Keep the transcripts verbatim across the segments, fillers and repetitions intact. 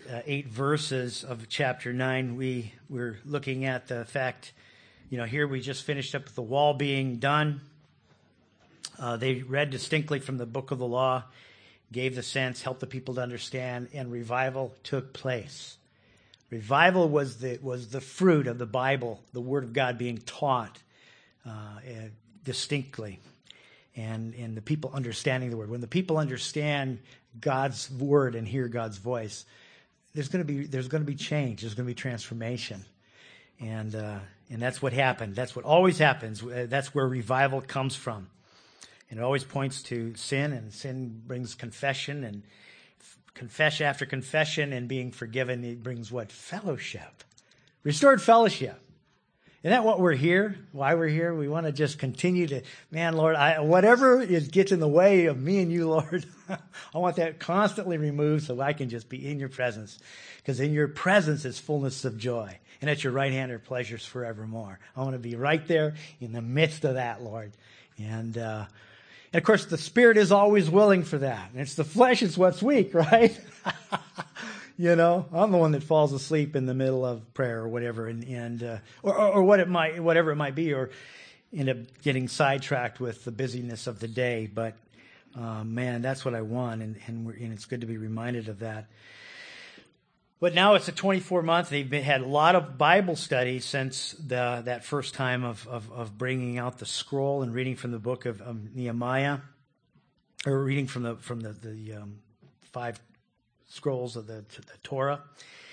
uh, eight verses of chapter nine, we we're looking at the fact, you know, here we just finished up with the wall being done. Uh, they read distinctly from the book of the law, gave the sense, helped the people to understand, and revival took place. Revival was the was the fruit of the Bible, the Word of God being taught uh, uh, distinctly, and and the people understanding the Word. When the people understand God's Word and hear God's voice, there's going to be there's going to be change. There's going to be transformation, and uh, and that's what happened. That's what always happens. That's where revival comes from, and it always points to sin, and sin brings confession, and confession after confession and being forgiven, it brings what? Fellowship. Restored fellowship. Isn't that what we're here? Why we're here? We want to just continue to, man, Lord, I, whatever is gets in the way of me and you, Lord, I want that constantly removed so I can just be in your presence. Because in your presence is fullness of joy. And at your right hand are pleasures forevermore. I want to be right there in the midst of that, Lord. And, uh, And of course, the Spirit is always willing for that. And it's the flesh is what's weak, right? You know, I'm the one that falls asleep in the middle of prayer or whatever, and, and uh, or, or, or what it might, whatever it might be, or end up getting sidetracked with the busyness of the day. But uh, man, that's what I want, and and, we're, and it's good to be reminded of that. But now it's a twenty-four month. They've been, had a lot of Bible studies since the, that first time of, of, of bringing out the scroll and reading from the book of um, Nehemiah, or reading from the from the, the um, five scrolls of the, the Torah.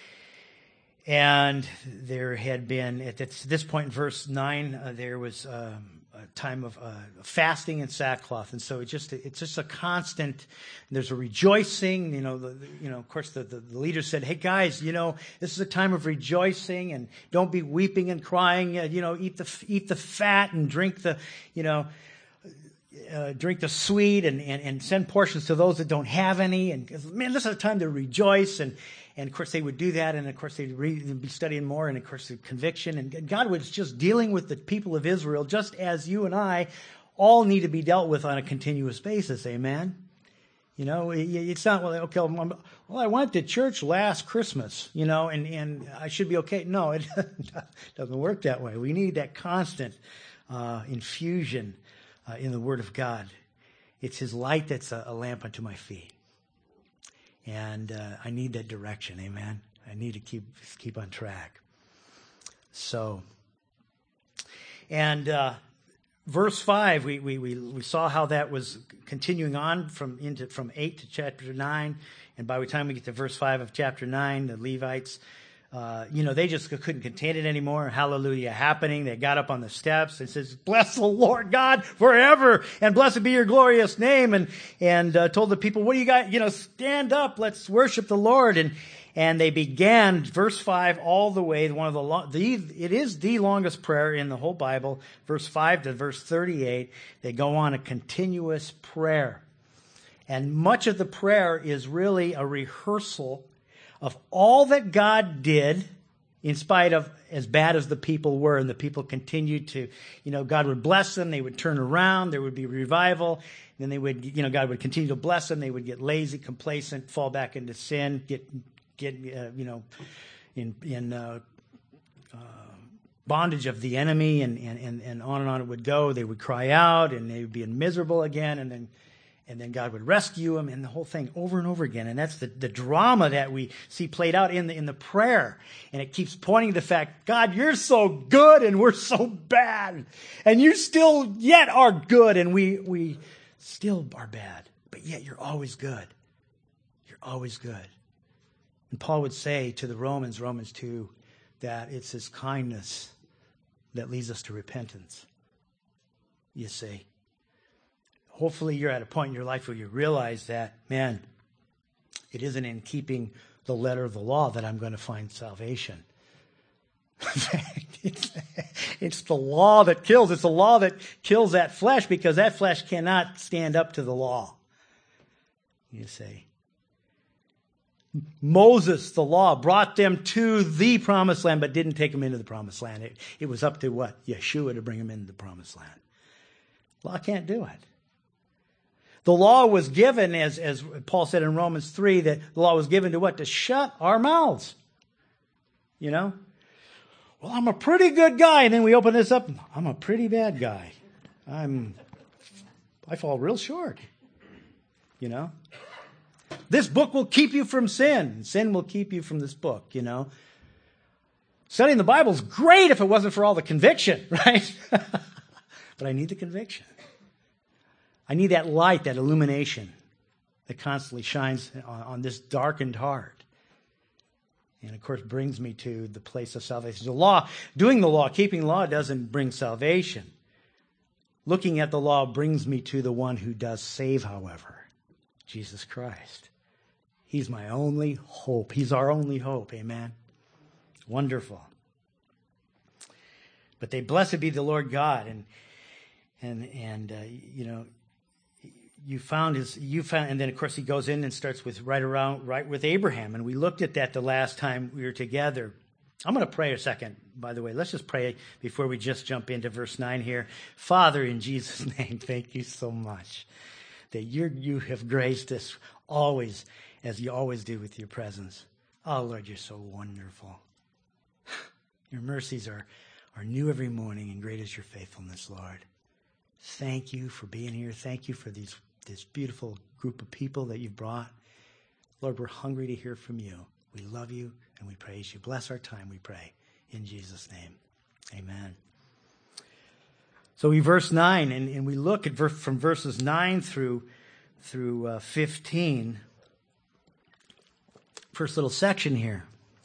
And there had been, at this point in verse nine, uh, there was um, a time of uh, fasting and sackcloth, and so it just it's just a constant. There's a rejoicing, you know. The, the, you know, of course, the, the, the leader said, "Hey guys, you know, this is a time of rejoicing, and don't be weeping and crying. Uh, you know, eat the eat the fat and drink the, you know." Uh, drink the sweet and, and, and send portions to those that don't have any. And man, this is a time to rejoice. And, and of course they would do that. And of course they'd read, be studying more. And of course the conviction. And God was just dealing with the people of Israel just as you and I all need to be dealt with on a continuous basis. Amen. You know, it's not, well, okay, well, I went to church last Christmas, you know, and, and I should be okay. No, it doesn't work that way. We need that constant uh, infusion Uh, in the Word of God. It's His light that's a, a lamp unto my feet. And uh, I need that direction, amen? I need to keep keep on track. So, and uh, verse five, we, we we we saw how that was continuing on from into from eight to chapter nine. And by the time we get to verse five of chapter nine, the Levites, Uh, you know, they just couldn't contain it anymore. Hallelujah happening. They got up on the steps and says, "Bless the Lord God forever, and blessed be your glorious name." And and uh, told the people, "What do you got? You know, stand up. Let's worship the Lord." And and they began verse five all the way. One of the, long, the it is the longest prayer in the whole Bible. Verse five to verse thirty-eight. They go on a continuous prayer, and much of the prayer is really a rehearsal of all that God did, in spite of as bad as the people were, and the people continued to, you know, God would bless them, they would turn around, there would be revival, then they would, you know, God would continue to bless them, they would get lazy, complacent, fall back into sin, get, get, uh, you know, in in uh, uh, bondage of the enemy, and, and and on and on it would go. They would cry out, and they would be miserable again, and then. And then God would rescue them, and the whole thing over and over again. And that's the, the drama that we see played out in the in the prayer. And it keeps pointing to the fact, God, you're so good and we're so bad. And you still yet are good and we we still are bad. But yet you're always good. You're always good. And Paul would say to the Romans, Romans two, that it's His kindness that leads us to repentance. You see. Hopefully you're at a point in your life where you realize that, man, it isn't in keeping the letter of the law that I'm going to find salvation. it's, it's the law that kills. It's the law that kills that flesh, because that flesh cannot stand up to the law. You say. Moses, the law, brought them to the promised land, but didn't take them into the promised land. It, it was up to what? Yeshua to bring them into the promised land. Law can't do it. The law was given, as, as Paul said in Romans three, that the law was given to what? To shut our mouths. You know? Well, I'm a pretty good guy. And then we open this up. I'm a pretty bad guy. I'm, I fall real short. You know? This book will keep you from sin. Sin will keep you from this book, you know? Studying the Bible is great if it wasn't for all the conviction, right? But I need the conviction. I need that light, that illumination that constantly shines on, on this darkened heart. And, of course, brings me to the place of salvation. The law, doing the law, keeping the law doesn't bring salvation. Looking at the law brings me to the one who does save, however, Jesus Christ. He's my only hope. He's our only hope. Amen. Wonderful. But they, blessed be the Lord God. And, and, and, uh, you know, you found his, you found, and then of course he goes in and starts with right around, right with Abraham. And we looked at that the last time we were together. I'm going to pray a second, by the way. Let's just pray before we just jump into verse nine here. Father, in Jesus' name, thank you so much that you're, you have graced us always, as you always do with your presence. Oh, Lord, you're so wonderful. Your mercies are, are new every morning, and great is your faithfulness, Lord. Thank you for being here. Thank you for these this beautiful group of people that you've brought. Lord, we're hungry to hear from you. We love you and we praise you. Bless our time, we pray. In Jesus' name, amen. So we verse nine, and, and we look at ver- from verses nine through, through uh, fifteen. First little section here.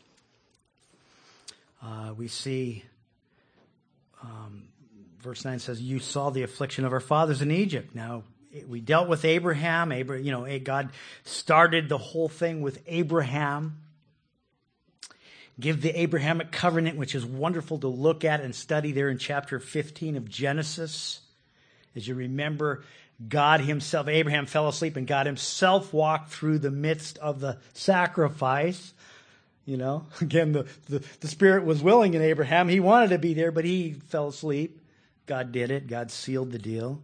Uh, we see, um, verse nine says, you saw the affliction of our fathers in Egypt. Now, we dealt with Abraham. Abraham, you know, God started the whole thing with Abraham. Give the Abrahamic covenant, which is wonderful to look at and study there in chapter fifteen of Genesis. As you remember, God himself, Abraham fell asleep and God himself walked through the midst of the sacrifice. You know, again, the, the, the spirit was willing in Abraham. He wanted to be there, but he fell asleep. God did it. God sealed the deal.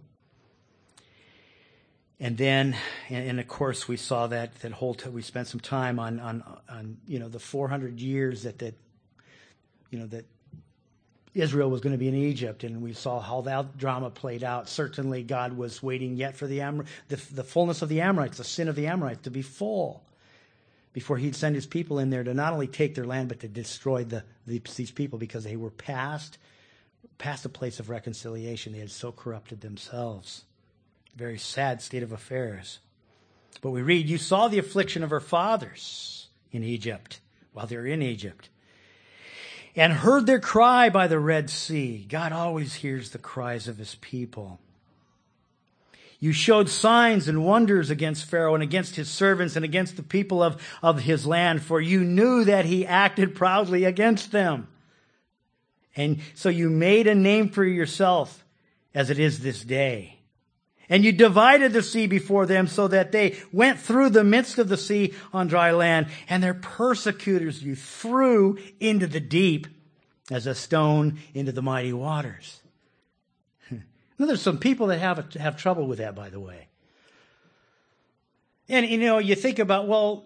And then, and, and of course, we saw that that whole. T- we spent some time on on on you know the four hundred years that that you know that Israel was going to be in Egypt, and we saw how that drama played out. Certainly, God was waiting yet for the Amor- the, the fullness of the Amorites, the sin of the Amorites, to be full before He'd send His people in there to not only take their land but to destroy the, the these people because they were past past a place of reconciliation. They had so corrupted themselves. Very sad state of affairs. But we read, you saw the affliction of our fathers in Egypt, while they were in Egypt, and heard their cry by the Red Sea. God always hears the cries of his people. You showed signs and wonders against Pharaoh and against his servants and against the people of, of his land, for you knew that he acted proudly against them. And so you made a name for yourself as it is this day. And you divided the sea before them so that they went through the midst of the sea on dry land. And their persecutors you threw into the deep as a stone into the mighty waters. Now, there's some people that have have trouble with that, by the way. And, you know, you think about, well,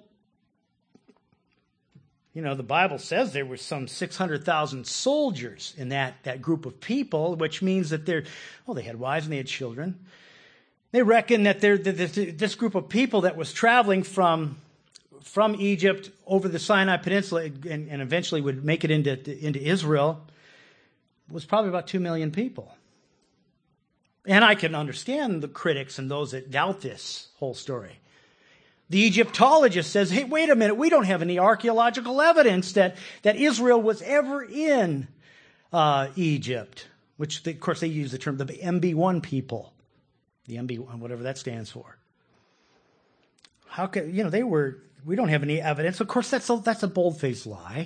you know, the Bible says there were some six hundred thousand soldiers in that, that group of people, which means that they're, well, they had wives and they had children. They reckon that this group of people that was traveling from, from Egypt over the Sinai Peninsula and, and eventually would make it into, into Israel was probably about two million people. And I can understand the critics and those that doubt this whole story. The Egyptologist says, hey, wait a minute, we don't have any archaeological evidence that, that Israel was ever in uh, Egypt, which, they, of course, they use the term the M B one people. The M B one, whatever that stands for. How could, you know, they were, we don't have any evidence. Of course, that's a, that's a bold-faced lie.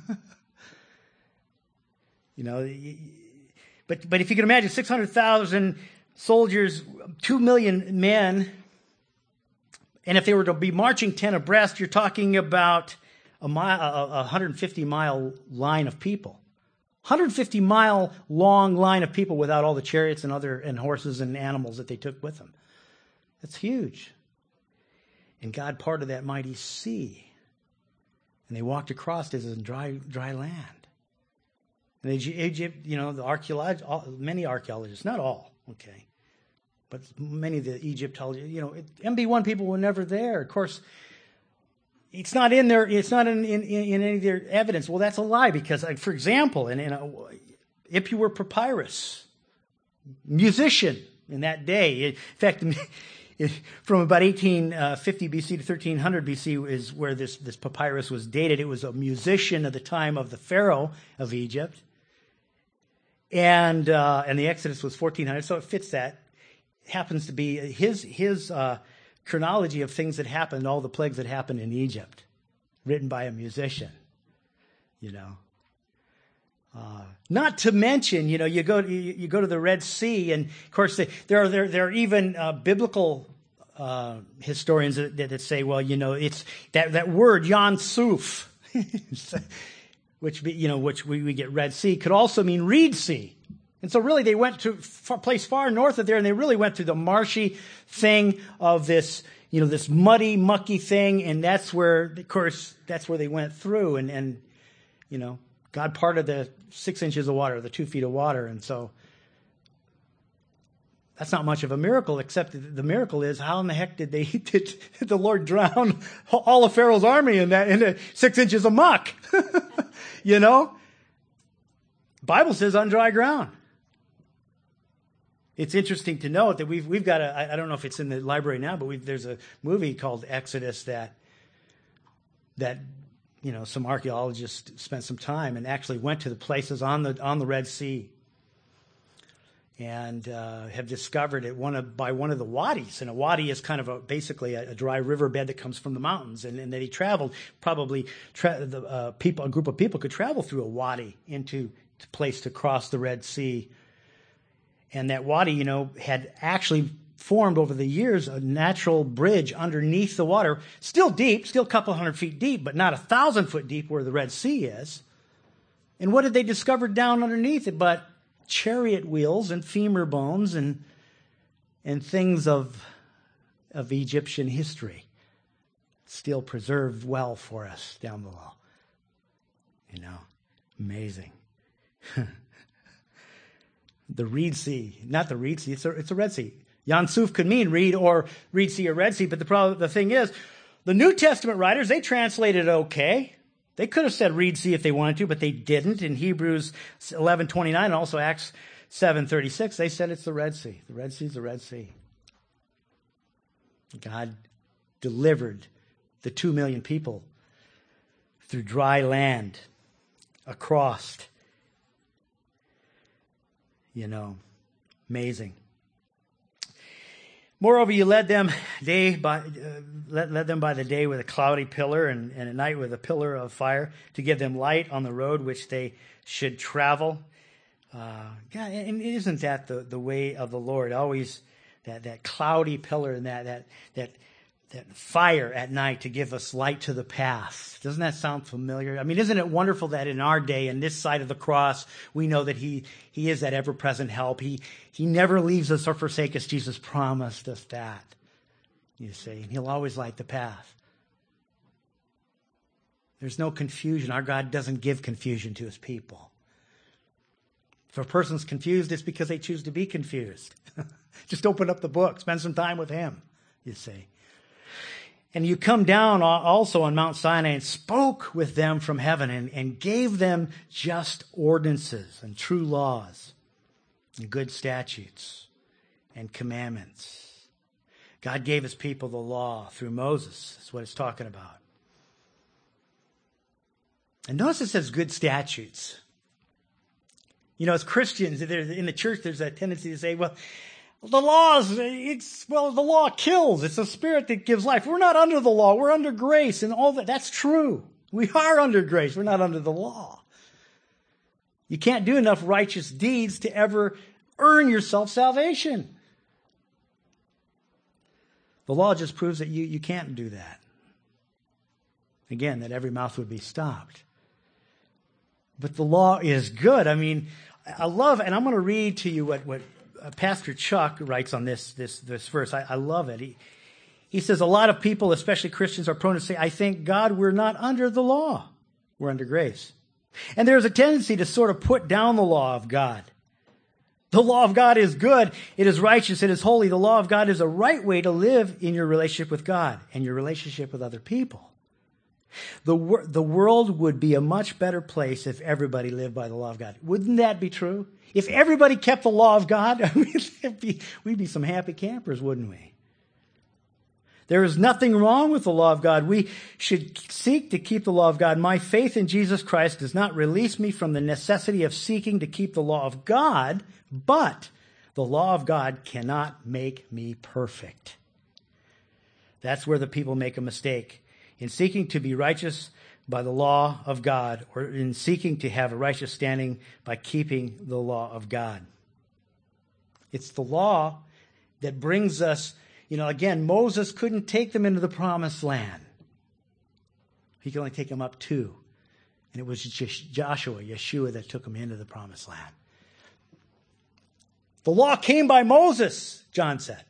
you know, but, but if you can imagine six hundred thousand soldiers, two million men, and if they were to be marching ten abreast, you're talking about a mile, a one hundred fifty mile line of people. one hundred fifty mile long line of people without all the chariots and other and horses and animals that they took with them. That's huge. And God parted that mighty sea. And they walked across it in dry, dry land. And Egypt, you know, the archaeolog- many archaeologists, not all, okay, but many of the Egyptologists, you know, M B one people were never there. Of course, it's not in there. It's not in, in, in any of their evidence. Well, that's a lie because, like, for example, in, in a, if you were papyrus, musician in that day, in fact, from about eighteen fifty B C to thirteen hundred B C is where this, this papyrus was dated. It was a musician of the time of the Pharaoh of Egypt. And uh, and the Exodus was fourteen hundred, so it fits that. It happens to be his his uh, chronology of things that happened, all the plagues that happened in Egypt, written by a musician, you know. Uh, not to mention, you know, you go you, you go to the Red Sea, and of course they, there are there there are even uh, biblical uh, historians that, that say, well, you know, it's that that word Yam Suf, which be, you know which we, we get Red Sea, could also mean Reed Sea, and so really they went to a place far north of there, and they really went through the marshy thing of this, you know, this muddy, mucky thing, and that's where, of course, that's where they went through, and and you know. God parted the six inches of water, the two feet of water. And so that's not much of a miracle, except the miracle is how in the heck did they did the Lord drown all of Pharaoh's army in that in the six inches of muck? You know? The Bible says on dry ground. It's interesting to note that we've we've got a, I don't know if it's in the library now, but we've, there's a movie called Exodus that that you know, some archaeologists spent some time and actually went to the places on the on the Red Sea and uh, have discovered it one of, by one of the wadis. And a wadi is kind of a, basically a, a dry riverbed that comes from the mountains. And, and that he traveled, probably tra- the uh, people, a group of people could travel through a wadi into a place to cross the Red Sea. And that wadi, you know, had actually formed over the years a natural bridge underneath the water, still deep, still a couple hundred feet deep, but not a thousand foot deep where the Red Sea is. And what did they discover down underneath it but chariot wheels and femur bones and and things of of Egyptian history, still preserved well for us down below. You know, amazing. The Reed Sea, not the Reed Sea, it's a, it's a Red Sea. Yam Suf could mean Reed or Reed Sea or Red Sea, but the problem, the thing is, the New Testament writers, they translated it okay. They could have said Reed Sea if they wanted to, but they didn't. In Hebrews eleven twenty-nine and also Acts seven thirty-six, they said it's the Red Sea. The Red Sea is the Red Sea. God delivered the two million people through dry land, across. You know, amazing. Moreover, you led them day by uh, led, led them by the day with a cloudy pillar, and, and at night with a pillar of fire, to give them light on the road which they should travel. Uh, God, and isn't that the, the way of the Lord? Always that, that cloudy pillar and that that that that fire at night to give us light to the path. Doesn't that sound familiar? I mean, isn't it wonderful that in our day, in this side of the cross, we know that He He is that ever-present help. He He never leaves us or forsakes us. Jesus promised us that, you see. And He'll always light the path. There's no confusion. Our God doesn't give confusion to His people. If a person's confused, it's because they choose to be confused. Just open up the book. Spend some time with Him, you see. And you come down also on Mount Sinai and spoke with them from heaven and, and gave them just ordinances and true laws and good statutes and commandments. God gave His people the law through Moses. That's what it's talking about. And notice it says good statutes. You know, as Christians, in the church, there's that tendency to say, well, the laws, it's, well, the law kills. It's the Spirit that gives life. We're not under the law. We're under grace and all that. That's true. We are under grace. We're not under the law. You can't do enough righteous deeds to ever earn yourself salvation. The law just proves that you, you can't do that. Again, that every mouth would be stopped. But the law is good. I mean, I love, and I'm going to read to you what, what uh, Pastor Chuck writes on this this this verse. I, I love it. He he says a lot of people, especially Christians, are prone to say, "I thank God we're not under the law; we're under grace." And there's a tendency to sort of put down the law of God. The law of God is good. It is righteous. It is holy. The law of God is a right way to live in your relationship with God and your relationship with other people. The, wor- the world would be a much better place if everybody lived by the law of God. Wouldn't that be true? If everybody kept the law of God, I mean, it'd be, we'd be some happy campers, wouldn't we? There is nothing wrong with the law of God. We should seek to keep the law of God. My faith in Jesus Christ does not release me from the necessity of seeking to keep the law of God, but the law of God cannot make me perfect. That's where the people make a mistake. In seeking to be righteous by the law of God, or in seeking to have a righteous standing by keeping the law of God. It's the law that brings us, you know, again, Moses couldn't take them into the promised land. He could only take them up to. And it was Joshua, Yeshua, that took them into the promised land. The law came by Moses, John said.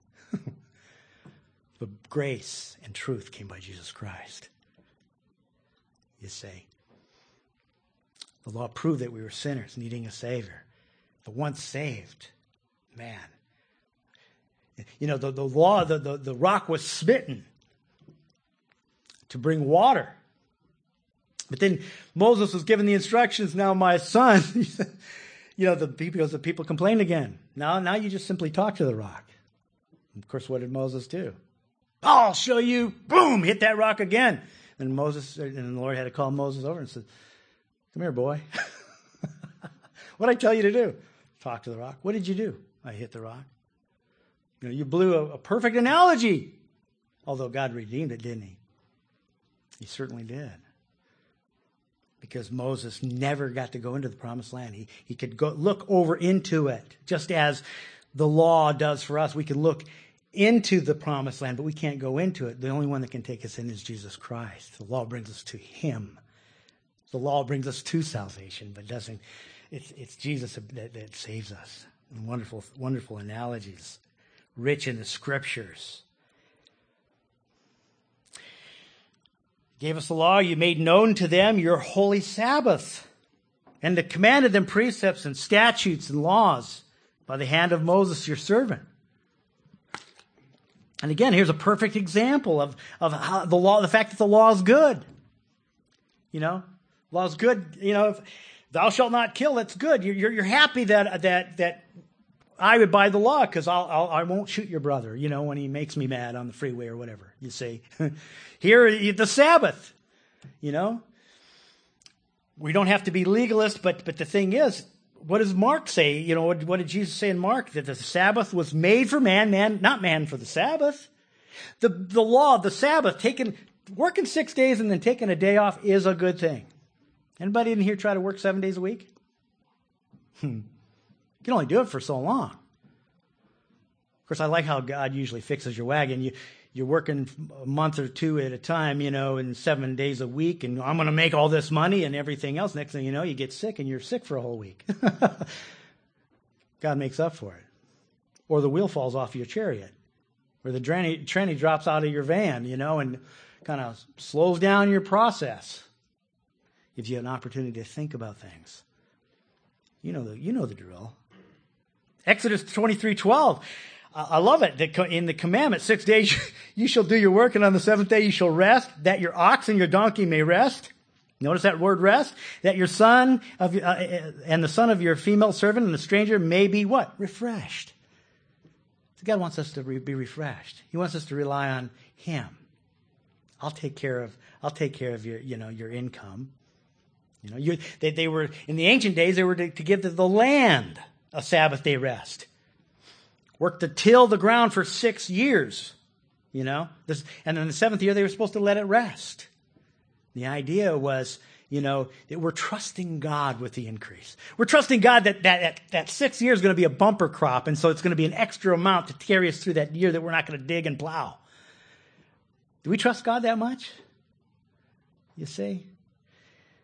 But grace and truth came by Jesus Christ. You say. The law proved that we were sinners needing a Savior. But once saved, man. You know, the, the law, the, the, the rock was smitten to bring water. But then Moses was given the instructions, now my son, you know, the people, the people complained again. Now, now you just simply talk to the rock. And of course, what did Moses do? I'll show you. Boom, hit that rock again. And Moses, and the Lord had to call Moses over and said, come here, boy. What did I tell you to do? Talk to the rock. What did you do? I hit the rock. You know, you blew a, a perfect analogy. Although God redeemed it, didn't he? He certainly did. Because Moses never got to go into the promised land. He, he could go look over into it, just as the law does for us. We can look into the promised land, but we can't go into it. The only one that can take us in is Jesus Christ. The law brings us to him. The law brings us to salvation, but doesn't. It's, it's Jesus that, that saves us. And wonderful, wonderful analogies, rich in the scriptures. Gave us the law. You made known to them your holy Sabbath, and to commanded them precepts and statutes and laws by the hand of Moses, your servant. And again, here's a perfect example of, of how the law, the fact that the law is good. You know, law is good. You know, if thou shalt not kill, that's good. You're, you're, you're happy that, that, that I would buy the law because I'll, I'll, I won't shoot your brother, you know, when he makes me mad on the freeway or whatever, you see. Here, the Sabbath, you know. We don't have to be legalists, but, but the thing is, what does Mark say? You know, what, what did Jesus say in Mark? That the Sabbath was made for man, man, not man for the Sabbath. The, the law, the Sabbath, taking, working six days and then taking a day off is a good thing. Anybody in here try to work seven days a week? Hmm. You can only do it for so long. Of course, I like how God usually fixes your wagon. You, you're working a month or two at a time, you know, and seven days a week, and I'm going to make all this money and everything else. Next thing you know, you get sick, and you're sick for a whole week. God makes up for it. Or the wheel falls off your chariot, or the tranny, tranny drops out of your van, you know, and kind of slows down your process. Gives you an opportunity to think about things. You know the, you know the drill. Exodus twenty-three twelve. I love it. In the commandment, six days you shall do your work, and on the seventh day you shall rest, that your ox and your donkey may rest. Notice that word rest. That your son of, uh, and the son of your female servant and the stranger may be what? Refreshed. So God wants us to re- be refreshed. He wants us to rely on him. I'll take care of, I'll take care of your, you know, your income. You know, you, they, they were, in the ancient days, they were to, to give the, the land a Sabbath day rest. Work to till the ground for six years, you know. This, and then the seventh year, they were supposed to let it rest. The idea was, you know, that we're trusting God with the increase. We're trusting God that that, that, that six years is going to be a bumper crop, and so it's going to be an extra amount to carry us through that year that we're not going to dig and plow. Do we trust God that much? You see?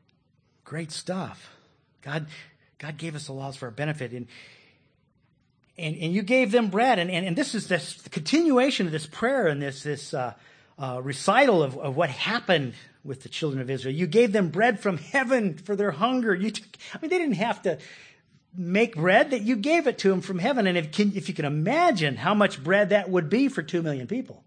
Great stuff. God, God gave us the laws for our benefit. And and, and you gave them bread. And, and, and this is this the continuation of this prayer and this, this uh, uh, recital of, of what happened with the children of Israel. You gave them bread from heaven for their hunger. You took, I mean, they didn't have to make bread, that you gave it to them from heaven. And if, can, if you can imagine how much bread that would be for two million people.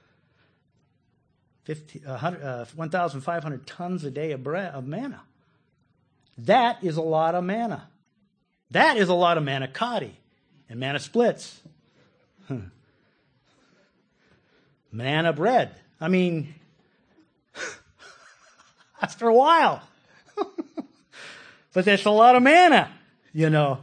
fifty, uh, uh, one thousand five hundred tons a day of bread, of manna. That is a lot of manna. That is a lot of manicotti and manna splits. Hmm. Manna bread. I mean, after a while. But there's a lot of manna, you know.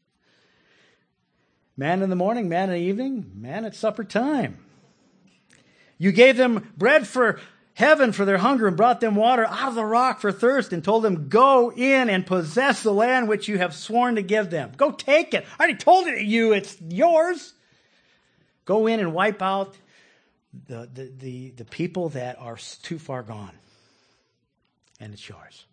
Man in the morning, man in the evening, man at supper time. You gave them bread for heaven for their hunger and brought them water out of the rock for thirst and told them, go in and possess the land which you have sworn to give them. Go take it. I already told it to you. It's yours. Go in and wipe out the, the, the, the people that are too far gone. And it's yours.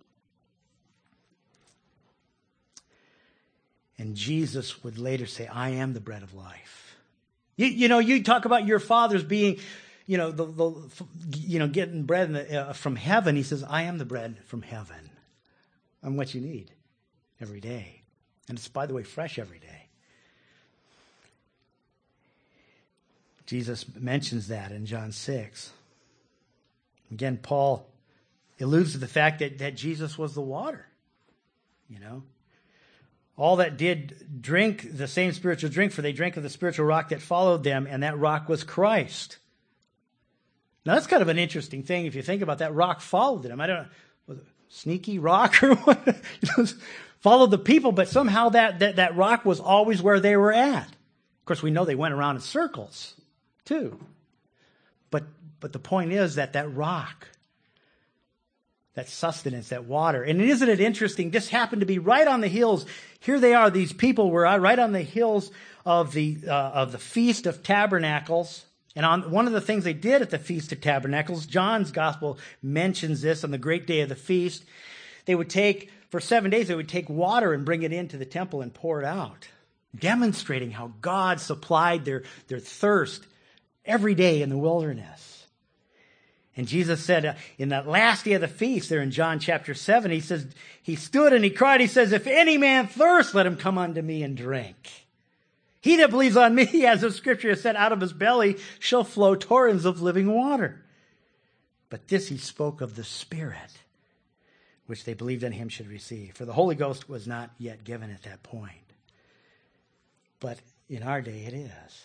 And Jesus would later say, I am the bread of life. You, you know, you talk about your fathers being, you know, the, the you know, getting bread in the, uh, from heaven. He says, I am the bread from heaven. I'm what you need every day. And it's, by the way, fresh every day. Jesus mentions that in John six. Again, Paul alludes to the fact that, that Jesus was the water, you know. All that did drink the same spiritual drink, for they drank of the spiritual rock that followed them, and that rock was Christ. Now, that's kind of an interesting thing if you think about that. Rock followed them. I don't know, was it sneaky rock or what? You know, followed the people, but somehow that, that, that rock was always where they were at. Of course, we know they went around in circles, too. But, but the point is that that rock, that sustenance, that water. And isn't it interesting? This happened to be right on the hills. Here they are. These people were right on the hills of the uh, of the Feast of Tabernacles. And on one of the things they did at the Feast of Tabernacles, John's gospel mentions this on the great day of the feast. They would take, for seven days, they would take water and bring it into the temple and pour it out, demonstrating how God supplied their, their thirst every day in the wilderness. And Jesus said uh, in that last day of the feast there in John chapter seven, he says, he stood and he cried, he says, if any man thirst, let him come unto me and drink. He that believes on me, as the scripture has said, out of his belly shall flow torrents of living water. But this he spoke of the Spirit, which they believed in him should receive. For the Holy Ghost was not yet given at that point. But in our day it is.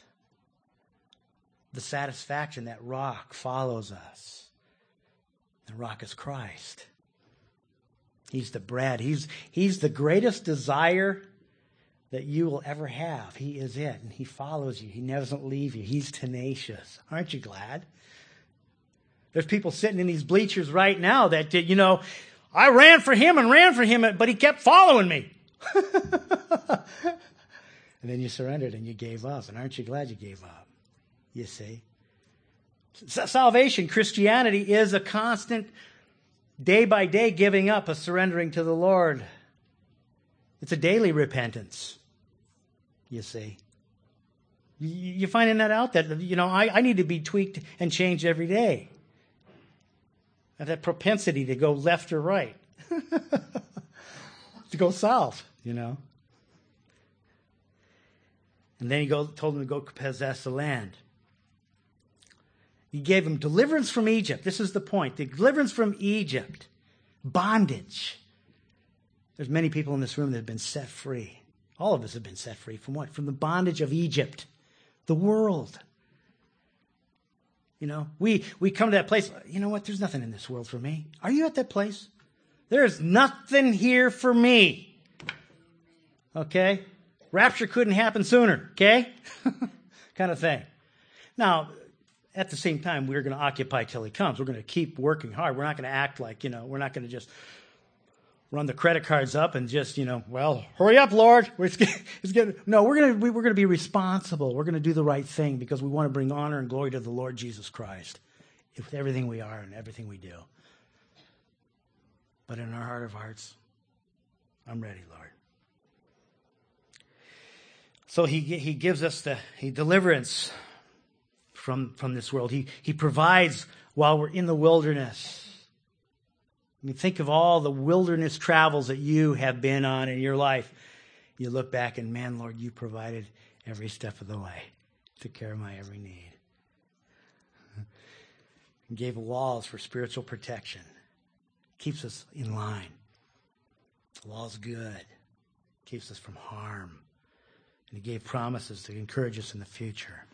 The satisfaction, that rock follows us. The rock is Christ. He's the bread. He's, he's the greatest desire that you will ever have. He is it. And he follows you. He never doesn't leave you. He's tenacious. Aren't you glad? There's people sitting in these bleachers right now that, you know, I ran for him and ran for him, but he kept following me. And then you surrendered and you gave up. And aren't you glad you gave up? You see? Salvation, Christianity, is a constant day by day giving up, a surrendering to the Lord. It's a daily repentance, you see. You're finding that out, that, you know, I, I need to be tweaked and changed every day. I have that propensity to go left or right, to go south, you know. And then he go, told him to go possess the land. He gave him deliverance from Egypt. This is the point. The deliverance from Egypt. Bondage. There's many people in this room that have been set free. All of us have been set free. From what? From the bondage of Egypt. The world. You know, we, we come to that place. You know what? There's nothing in this world for me. Are you at that place? There's nothing here for me. Okay? Rapture couldn't happen sooner. Okay? Kind of thing. Now, at the same time, we're going to occupy till he comes. We're going to keep working hard. We're not going to act like, you know, we're not going to just run the credit cards up and just, you know, well, hurry up, Lord. It's getting, it's getting, no, we're going to we're going to be responsible. We're going to do the right thing because we want to bring honor and glory to the Lord Jesus Christ with everything we are and everything we do. But in our heart of hearts, I'm ready, Lord. So he he gives us the he deliverance from, from this world. He, he provides while we're in the wilderness. I mean, think of all the wilderness travels that you have been on in your life. You look back and, man, Lord, you provided every step of the way. Took care of my every need. And gave laws for spiritual protection. Keeps us in line. The law's good. Keeps us from harm. And he gave promises to encourage us in the future.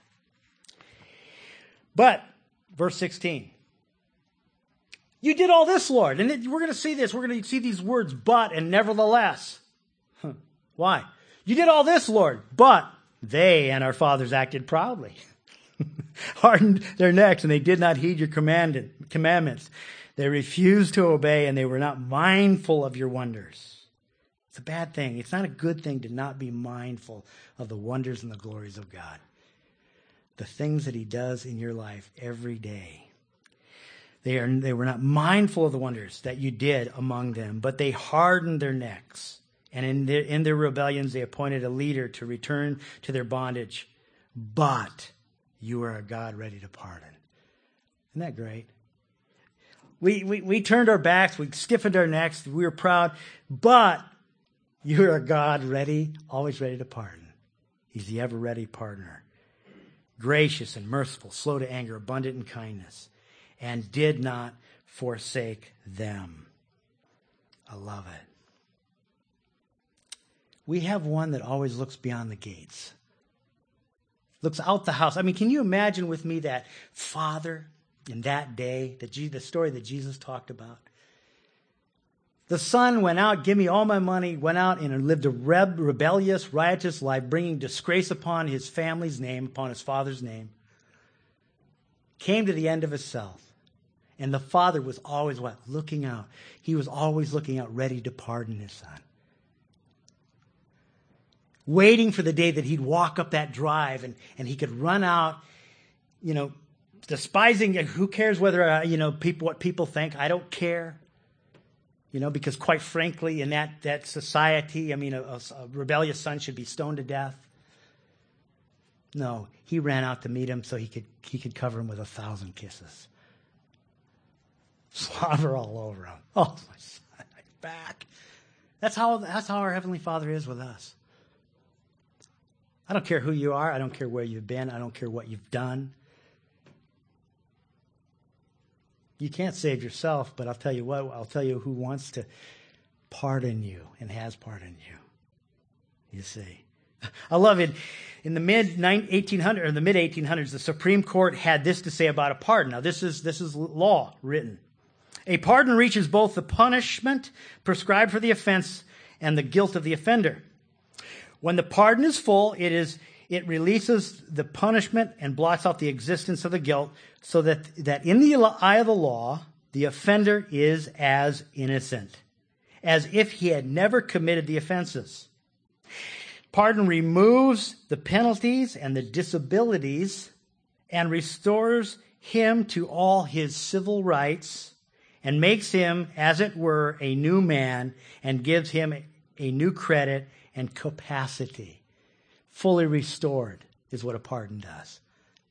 But, verse sixteen. You did all this, Lord. And we're going to see this. We're going to see these words, but and nevertheless. Huh. Why? You did all this, Lord, but they and our fathers acted proudly. Hardened their necks, and they did not heed your command- commandments. They refused to obey, and they were not mindful of your wonders. It's a bad thing. It's not a good thing to not be mindful of the wonders and the glories of God. The things that he does in your life every day. They are, they were not mindful of the wonders that you did among them, but they hardened their necks. And in their, in their rebellions, they appointed a leader to return to their bondage. But you are a God ready to pardon. Isn't that great? We, we, we turned our backs, we stiffened our necks, we were proud, but you're a God ready, always ready to pardon. He's the ever-ready pardoner. Gracious and merciful, slow to anger, abundant in kindness, and did not forsake them. I love it. We have one that always looks beyond the gates. Looks out the house. I mean, can you imagine with me that father in that day, the, the story that Jesus talked about? The son went out, give me all my money, went out and lived a reb, rebellious, riotous life, bringing disgrace upon his family's name, upon his father's name. Came to the end of himself. And the father was always what? Looking out. He was always looking out, ready to pardon his son. Waiting for the day that he'd walk up that drive and, and he could run out, you know, despising, who cares whether, uh, you know, people, what people think? I don't care. You know, because quite frankly, in that, that society, I mean, a, a rebellious son should be stoned to death. No, he ran out to meet him so he could, he could cover him with a thousand kisses. Slobber all over him. Oh, my son, back. That's how, that's how our Heavenly Father is with us. I don't care who you are. I don't care where you've been. I don't care what you've done. You can't save yourself, but I'll tell you what, I'll tell you who wants to pardon you and has pardoned you. You see. I love it. In the mid eighteen hundreds or the mid eighteen hundreds, the Supreme Court had this to say about a pardon. Now this is this is law written. A pardon reaches both the punishment prescribed for the offense and the guilt of the offender. When the pardon is full, it is it releases the punishment and blots out the existence of the guilt, so that, that in the eye of the law, the offender is as innocent, as if he had never committed the offenses. Pardon removes the penalties and the disabilities and restores him to all his civil rights and makes him, as it were, a new man and gives him a new credit and capacity. Fully restored is what a pardon does.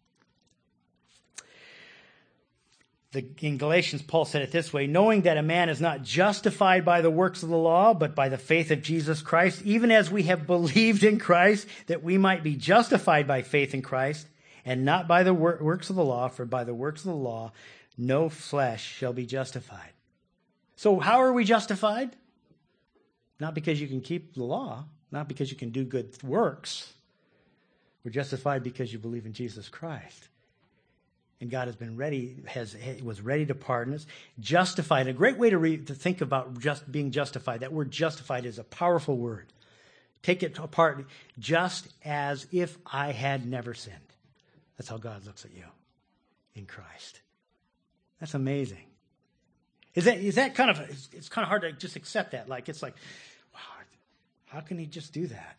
The, in Galatians, Paul said it this way, knowing that a man is not justified by the works of the law, but by the faith of Jesus Christ, even as we have believed in Christ, that we might be justified by faith in Christ, and not by the wor- works of the law, for by the works of the law, no flesh shall be justified. So how are we justified? Not because you can keep the law, not because you can do good works. We're justified because you believe in Jesus Christ. And God has been ready, has was ready to pardon us. Justified, a great way to, read, to think about just being justified. That word justified is a powerful word. Take it apart, just as if I had never sinned. That's how God looks at you in Christ. That's amazing. Is that is that kind of, it's, it's kind of hard to just accept that. Like, it's like, wow, how can he just do that?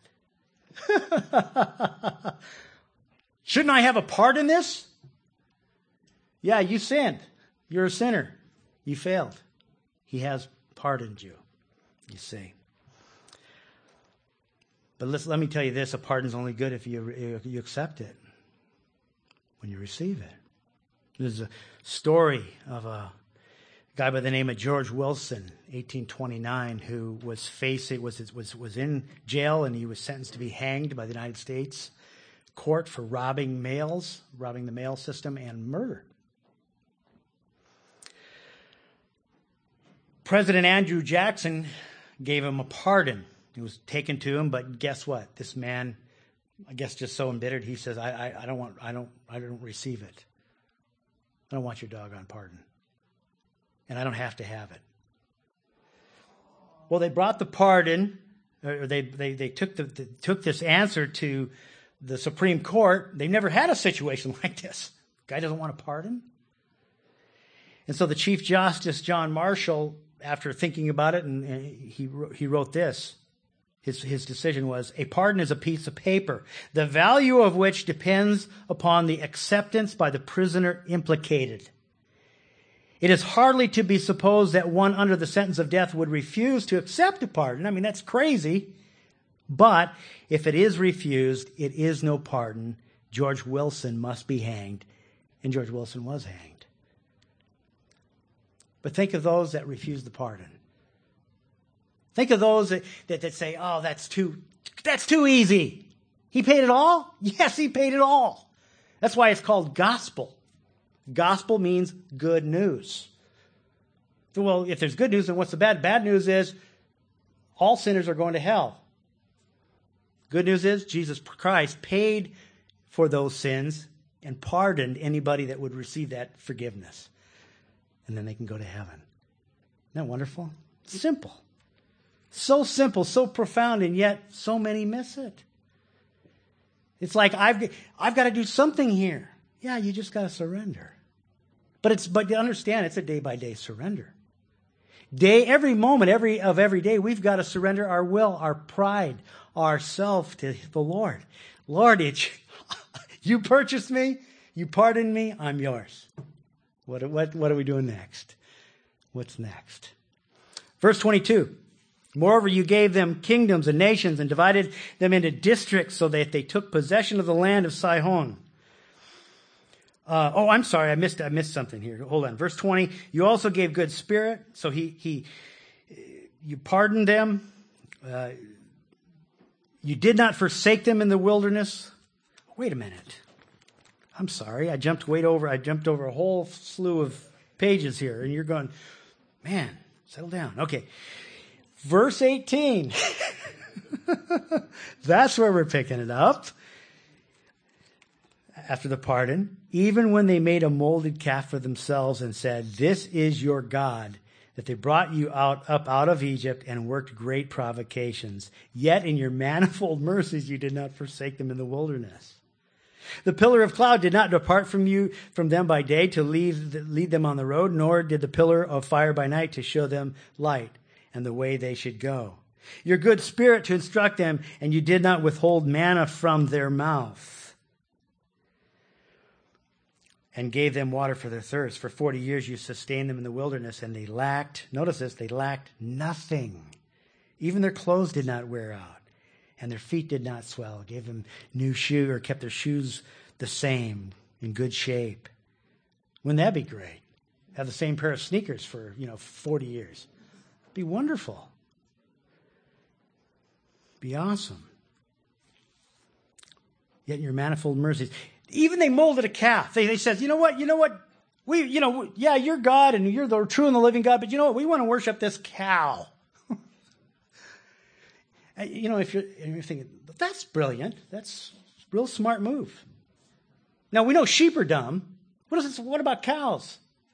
Shouldn't I have a part in this? Yeah, you sinned. You're a sinner. You failed. He has pardoned you, you see. But let's, let me tell you this, a pardon's only good if you, you accept it, when you receive it. There's a story of a guy by the name of George Wilson, eighteen twenty-nine, who was facing, was, was, was in jail, and he was sentenced to be hanged by the United States court for robbing mails, robbing the mail system, and murder. President Andrew Jackson gave him a pardon. It was taken to him, but guess what? This man, I guess, just so embittered, he says, I, I, I don't want, I don't, I don't receive it. I don't want your doggone pardon. And I don't have to have it. Well, they brought the pardon, or they, they, they took the, the took this answer to the Supreme Court. They never had a situation like this. The guy doesn't want a pardon. And so the Chief Justice, John Marshall, after thinking about it, and, and he he wrote this. His, his decision was, a pardon is a piece of paper, the value of which depends upon the acceptance by the prisoner implicated. It is hardly to be supposed that one under the sentence of death would refuse to accept a pardon. I mean, that's crazy. But if it is refused, it is no pardon. George Wilson must be hanged. And George Wilson was hanged. But think of those that refuse the pardon. Think of those that, that, that say, oh, that's too, that's too easy. He paid it all? Yes, he paid it all. That's why it's called gospel. Gospel means good news. So, well, if there's good news, then what's the bad? Bad news is all sinners are going to hell. Good news is Jesus Christ paid for those sins and pardoned anybody that would receive that forgiveness. And then they can go to heaven. Isn't that wonderful? Simple. So simple, so profound, and yet so many miss it. It's like, I've, I've got to do something here. Yeah, you just got to surrender. But it's but to understand, it's a day-by-day surrender. Day, every moment, every of every day, we've got to surrender our will, our pride, our self to the Lord. Lord, it's, you purchased me, you pardoned me, I'm yours. What, what, what are we doing next? What's next? Verse twenty-two. Moreover, you gave them kingdoms and nations and divided them into districts so that they took possession of the land of Sihon. Uh, oh, I'm sorry. I missed, I missed something here. Hold on. Verse twenty. You also gave good spirit. So he, he, you pardoned them. Uh, you did not forsake them in the wilderness. Wait a minute. I'm sorry. I jumped way over. I jumped over a whole slew of pages here. And you're going, man, settle down. Okay. Verse eighteen. That's where we're picking it up. After the pardon, even when they made a molded calf for themselves and said, this is your God, that they brought you out up out of Egypt and worked great provocations. Yet in your manifold mercies you did not forsake them in the wilderness. The pillar of cloud did not depart from you from them by day to leave, lead them on the road, nor did the pillar of fire by night to show them light and the way they should go. Your good spirit to instruct them, and you did not withhold manna from their mouth. And gave them water for their thirst. For forty years you sustained them in the wilderness, and they lacked, notice this, they lacked nothing. Even their clothes did not wear out, and their feet did not swell. Gave them new shoes, or kept their shoes the same, in good shape. Wouldn't that be great? Have the same pair of sneakers for, you know, forty years. Be wonderful. Be awesome. Yet in your manifold mercies, even they molded a calf. They, they said, you know what, you know what, we, you know, yeah, you're God and you're the true and the living God, but you know what, we want to worship this cow. You know, if you're, and you're thinking, that's brilliant. That's a real smart move. Now we know sheep are dumb. What is this? What about cows?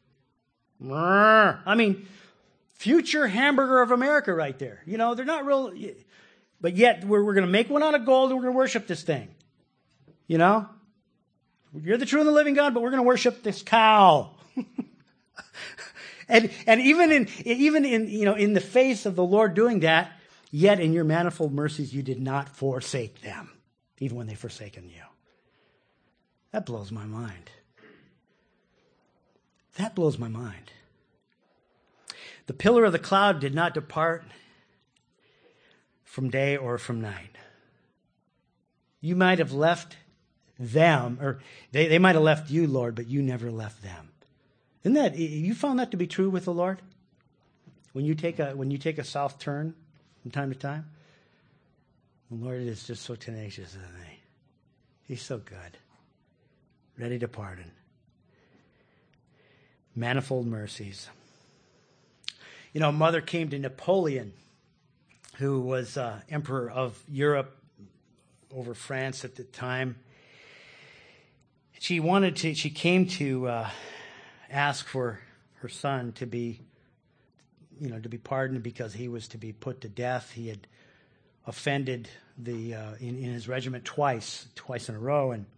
I mean, future hamburger of America right there. You know, they're not real, but yet we're, we're going to make one out of gold and we're going to worship this thing. You know, you're the true and the living God, but we're going to worship this cow. and and even in even in you know in the face of the Lord doing that, yet in your manifold mercies you did not forsake them, even when they forsaken you. That blows my mind. That blows my mind. The pillar of the cloud did not depart from day or from night. You might have left them, or they, they might have left you, Lord, but you never left them. Isn't that, you found that to be true with the Lord? When you take a, when you take a south turn from time to time? The Lord is just so tenacious, isn't he? He's so good. Ready to pardon. Manifold mercies. You know, mother came to Napoleon, who was uh, emperor of Europe over France at the time. She wanted to, she came to uh, ask for her son to be, you know, to be pardoned because he was to be put to death. He had offended the uh, in, in his regiment twice, twice in a row, and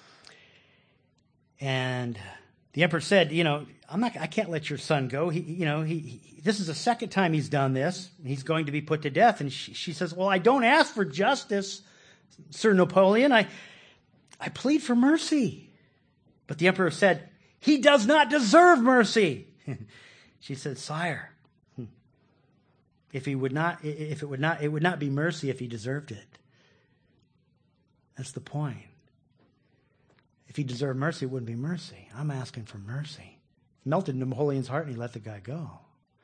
and the emperor said, you know, I'm not, I can't let your son go. He, you know, he, he this is the second time he's done this. He's going to be put to death. And she, she says, well, I don't ask for justice, Sir Napoleon. I, I plead for mercy. But the emperor said, he does not deserve mercy. She said, sire, if he would not, if it would not, it would not be mercy if he deserved it. That's the point. If he deserved mercy, it wouldn't be mercy. I'm asking for mercy. It melted Napoleon's heart, and he let the guy go.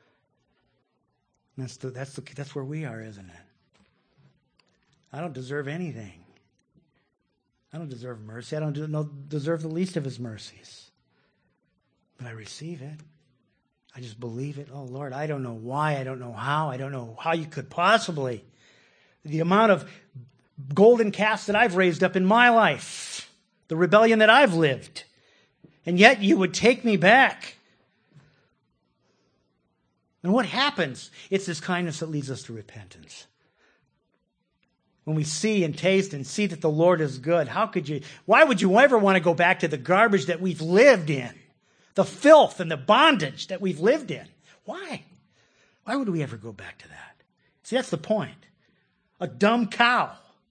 And that's the, that's the, that's where we are, isn't it? I don't deserve anything. I don't deserve mercy. I don't do, no, deserve the least of his mercies. But I receive it. I just believe it. Oh, Lord, I don't know why. I don't know how. I don't know how you could possibly. The amount of golden calves that I've raised up in my life. The rebellion that I've lived. And yet you would take me back. And what happens? It's this kindness that leads us to repentance. When we see and taste and see that the Lord is good, how could you, why would you ever want to go back to the garbage that we've lived in? The filth and the bondage that we've lived in. Why? Why would we ever go back to that? See, that's the point. A dumb cow.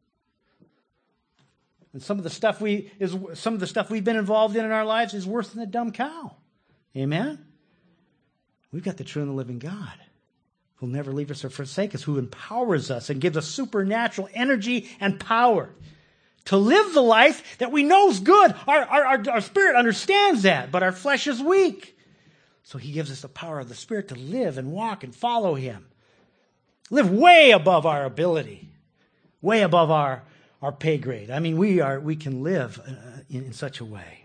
And some of the stuff we is some of the stuff we've been involved in in our lives is worse than a dumb cow. Amen? We've got the true and the living God who'll never leave us or forsake us, who empowers us and gives us supernatural energy and power to live the life that we know is good. Our, our, our, our spirit understands that, but our flesh is weak. So he gives us the power of the Spirit to live and walk and follow him. Live way above our ability, way above our, our pay grade. I mean, we are we can live uh, in, in such a way.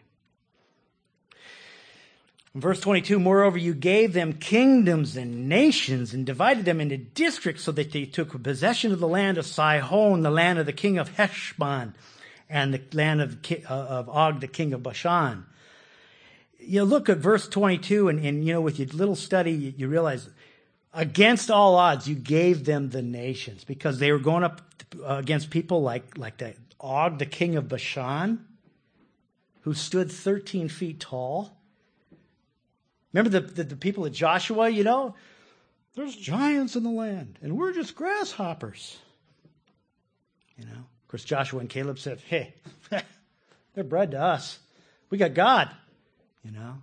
In verse twenty-two, moreover, you gave them kingdoms and nations and divided them into districts so that they took possession of the land of Sihon, the land of the king of Heshbon, and the land of, of Og, the king of Bashan. You look at verse twenty-two, and, and you know, with your little study, you, you realize against all odds, you gave them the nations because they were going up against people like, like the Og, the king of Bashan, who stood thirteen feet tall. Remember the, the, the people of Joshua, you know? There's giants in the land, and we're just grasshoppers. You know? Of course, Joshua and Caleb said, hey, they're bread to us. We got God, you know?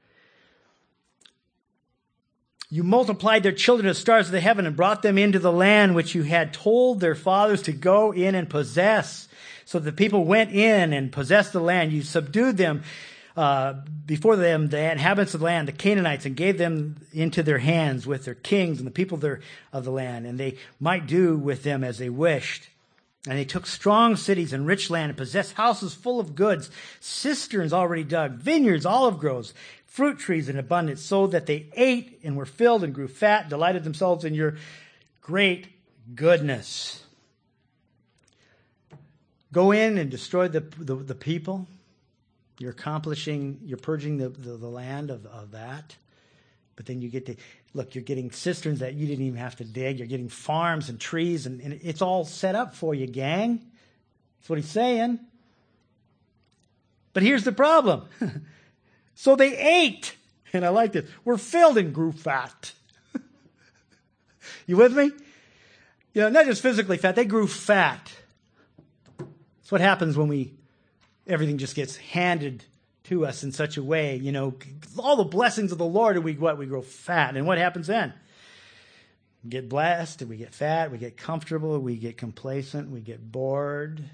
You multiplied their children as stars of the heaven and brought them into the land which you had told their fathers to go in and possess. So the people went in and possessed the land. You subdued them uh, before them, the inhabitants of the land, the Canaanites, and gave them into their hands with their kings and the people of, their, of the land. And they might do with them as they wished. And they took strong cities and rich land and possessed houses full of goods, cisterns already dug, vineyards, olive groves, fruit trees in abundance, so that they ate and were filled and grew fat, delighted themselves in your great goodness. Go in and destroy the, the, the people. You're accomplishing, you're purging the, the, the land of, of that. But then you get to, look, you're getting cisterns that you didn't even have to dig. You're getting farms and trees, and, and it's all set up for you, gang. That's what he's saying. But here's the problem. So they ate, and I like this, were filled and grew fat. You with me? You know, not just physically fat, they grew fat. That's what happens when we, everything just gets handed to us in such a way, you know, all the blessings of the Lord, and we what? We grow fat. And what happens then? We get blessed, and we get fat, we get comfortable, we get complacent, we get bored.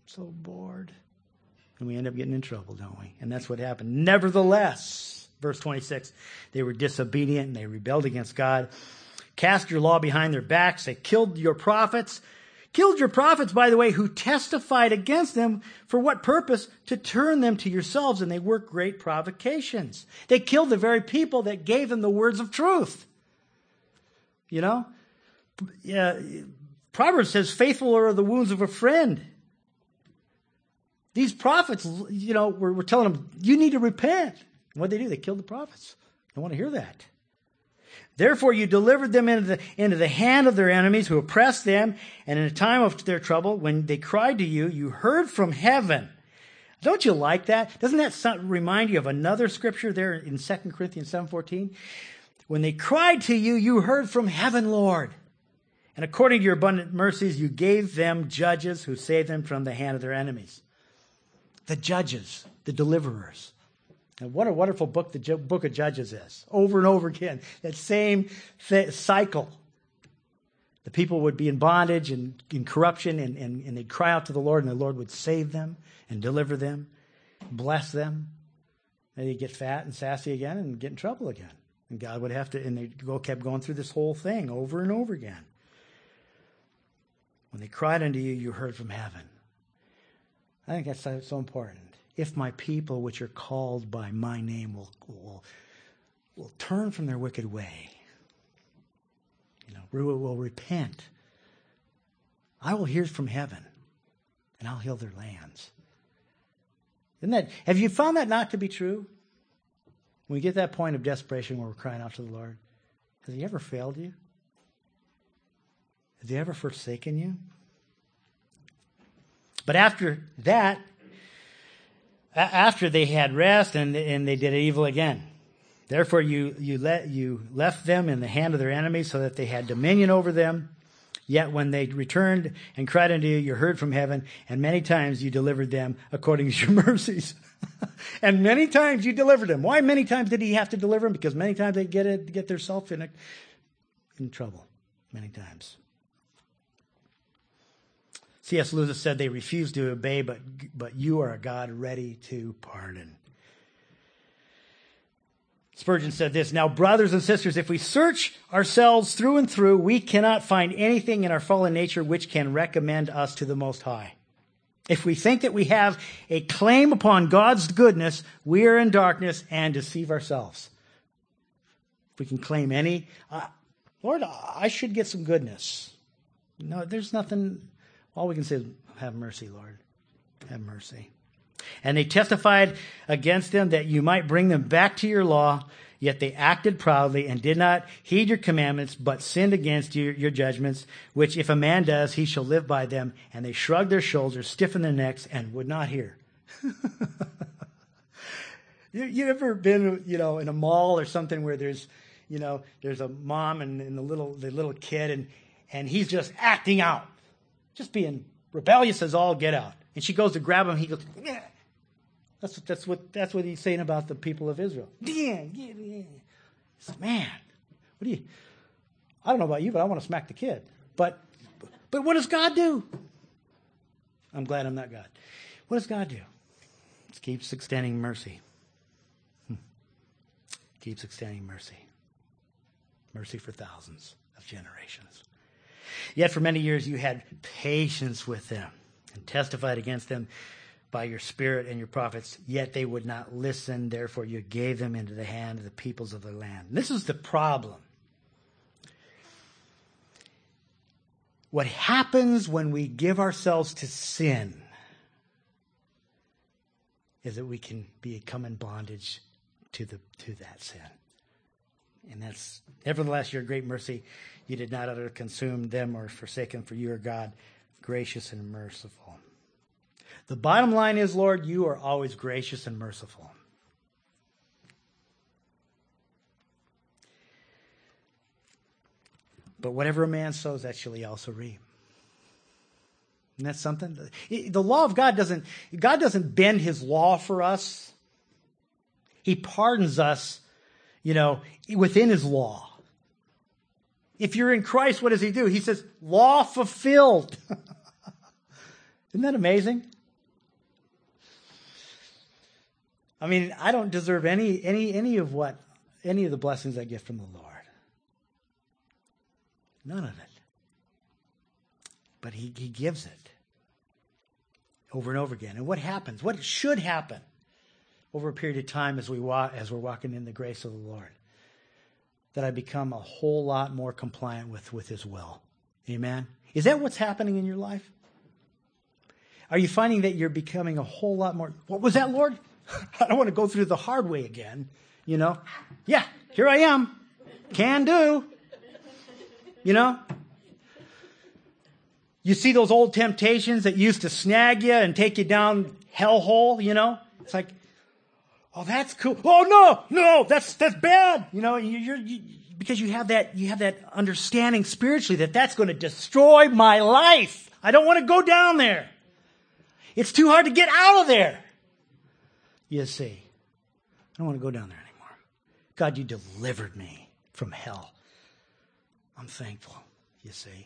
so bored. And we end up getting in trouble, don't we? And that's what happened. Nevertheless, verse twenty-six, they were disobedient and they rebelled against God. Cast your law behind their backs. They killed your prophets. Killed your prophets, by the way, who testified against them. For what purpose? To turn them to yourselves, and they work great provocations. They killed the very people that gave them the words of truth. You know? Yeah, Proverbs says, faithful are the wounds of a friend. These prophets, you know, we're, we're telling them, you need to repent. And what did they do? They killed the prophets. They want to hear that. Therefore, you delivered them into the, into the hand of their enemies who oppressed them. And in a time of their trouble, when they cried to you, you heard from heaven. Don't you like that? Doesn't that remind you of another scripture there in Second Corinthians seven fourteen? When they cried to you, you heard from heaven, Lord. And according to your abundant mercies, you gave them judges who saved them from the hand of their enemies. The judges, the deliverers. And what a wonderful book the book of Judges is. Over and over again. That same th- cycle. The people would be in bondage and in corruption, and, and, and they'd cry out to the Lord, and the Lord would save them and deliver them, bless them. And they'd get fat and sassy again and get in trouble again. And God would have to, and they go kept going through this whole thing over and over again. When they cried unto you, you heard from heaven. I think that's so, so important. If my people, which are called by my name, will, will, will turn from their wicked way, you know, will, will repent, I will hear from heaven, and I'll heal their lands. Isn't that? Have you found that not to be true? When we get that point of desperation where we're crying out to the Lord, has He ever failed you? Has He ever forsaken you? But after that, after they had rest and, and they did evil again. Therefore you, you, let, you left them in the hand of their enemies so that they had dominion over them. Yet when they returned and cried unto you, you heard from heaven, and many times you delivered them according to your mercies. And many times you delivered them. Why many times did He have to deliver them? Because many times they get it, get themselves in, in trouble. Many times. C S Lewis said they refused to obey, but, but you are a God ready to pardon. Spurgeon said this, now brothers and sisters, if we search ourselves through and through, we cannot find anything in our fallen nature which can recommend us to the Most High. If we think that we have a claim upon God's goodness, we are in darkness and deceive ourselves. If we can claim any, uh, Lord, I should get some goodness. No, there's nothing. All we can say is, have mercy, Lord. Have mercy. And they testified against them that you might bring them back to your law, yet they acted proudly and did not heed your commandments, but sinned against your, your judgments, which if a man does, he shall live by them. And they shrugged their shoulders, stiffened their necks, and would not hear. you, you ever been, you know, in a mall or something where there's, you know, there's a mom and, and the little the little kid, and and he's just acting out. Just being rebellious as all get out. And she goes to grab him. He goes, yeah. That's, that's, what, that's what he's saying about the people of Israel. Yeah, yeah, yeah. Man, what do you, I don't know about you, but I want to smack the kid. But, but what does God do? I'm glad I'm not God. What does God do? He keeps extending mercy. Hmm. Keeps extending mercy. Mercy for thousands of generations. Yet for many years you had patience with them and testified against them by your spirit and your prophets, yet they would not listen. Therefore you gave them into the hand of the peoples of the land. And this is the problem. What happens when we give ourselves to sin is that we can become in bondage to the to that sin. And that's, nevertheless, your great mercy, you did not utterly consume them or forsake them, for you are God, gracious and merciful. The bottom line is, Lord, you are always gracious and merciful. But whatever a man sows, that shall he also reap. Isn't that something? The law of God doesn't, God doesn't bend His law for us. He pardons us, you know, within His law. If you're in Christ, what does He do? He says, law fulfilled. Isn't that amazing? I mean, I don't deserve any any any of what any of the blessings I get from the Lord. None of it. But he, he gives it over and over again. And what happens? What should happen over a period of time as we walk, as we're walking in the grace of the Lord? That I become a whole lot more compliant with, with his will. Amen? Is that what's happening in your life? Are you finding that you're becoming a whole lot more... What was that, Lord? I don't want to go through the hard way again. You know? Yeah, here I am. Can do. You know? You see those old temptations that used to snag you and take you down hellhole, you know? It's like, oh, that's cool. Oh, no, no, that's that's bad. You know, you're, you, because you have that you have that understanding spiritually that that's going to destroy my life. I don't want to go down there. It's too hard to get out of there. You see, I don't want to go down there anymore. God, you delivered me from hell. I'm thankful, you see.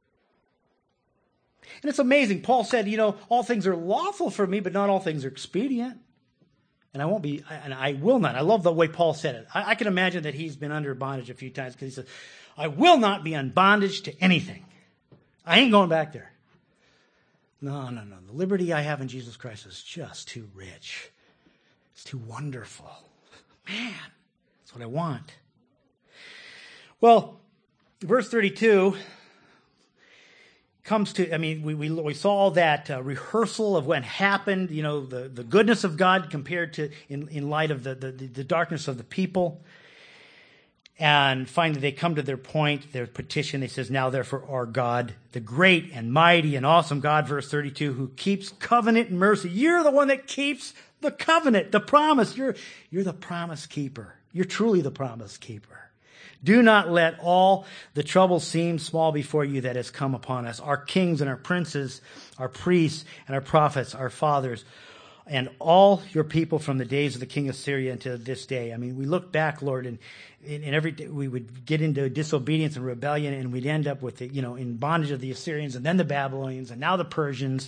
And it's amazing. Paul said, you know, all things are lawful for me, but not all things are expedient. And I won't be, and I will not. I love the way Paul said it. I, I can imagine that he's been under bondage a few times because he said, I will not be on bondage to anything. I ain't going back there. No, no, no. The liberty I have in Jesus Christ is just too rich. It's too wonderful. Man, that's what I want. Well, verse thirty-two comes to, I mean, we we, we saw that uh, rehearsal of what happened, you know, the, the goodness of God compared to, in, in light of the, the, the darkness of the people. And finally, they come to their point, their petition. They says, now therefore our God, the great and mighty and awesome God, verse thirty-two, who keeps covenant and mercy. You're the one that keeps the covenant, the promise. You're, you're the promise keeper. You're truly the promise keeper. Do not let all the trouble seem small before you that has come upon us. Our kings and our princes, our priests and our prophets, our fathers, and all your people from the days of the king of Syria until this day. I mean, we look back, Lord, and in every day we would get into disobedience and rebellion, and we'd end up with the, you know, in bondage of the Assyrians, and then the Babylonians, and now the Persians.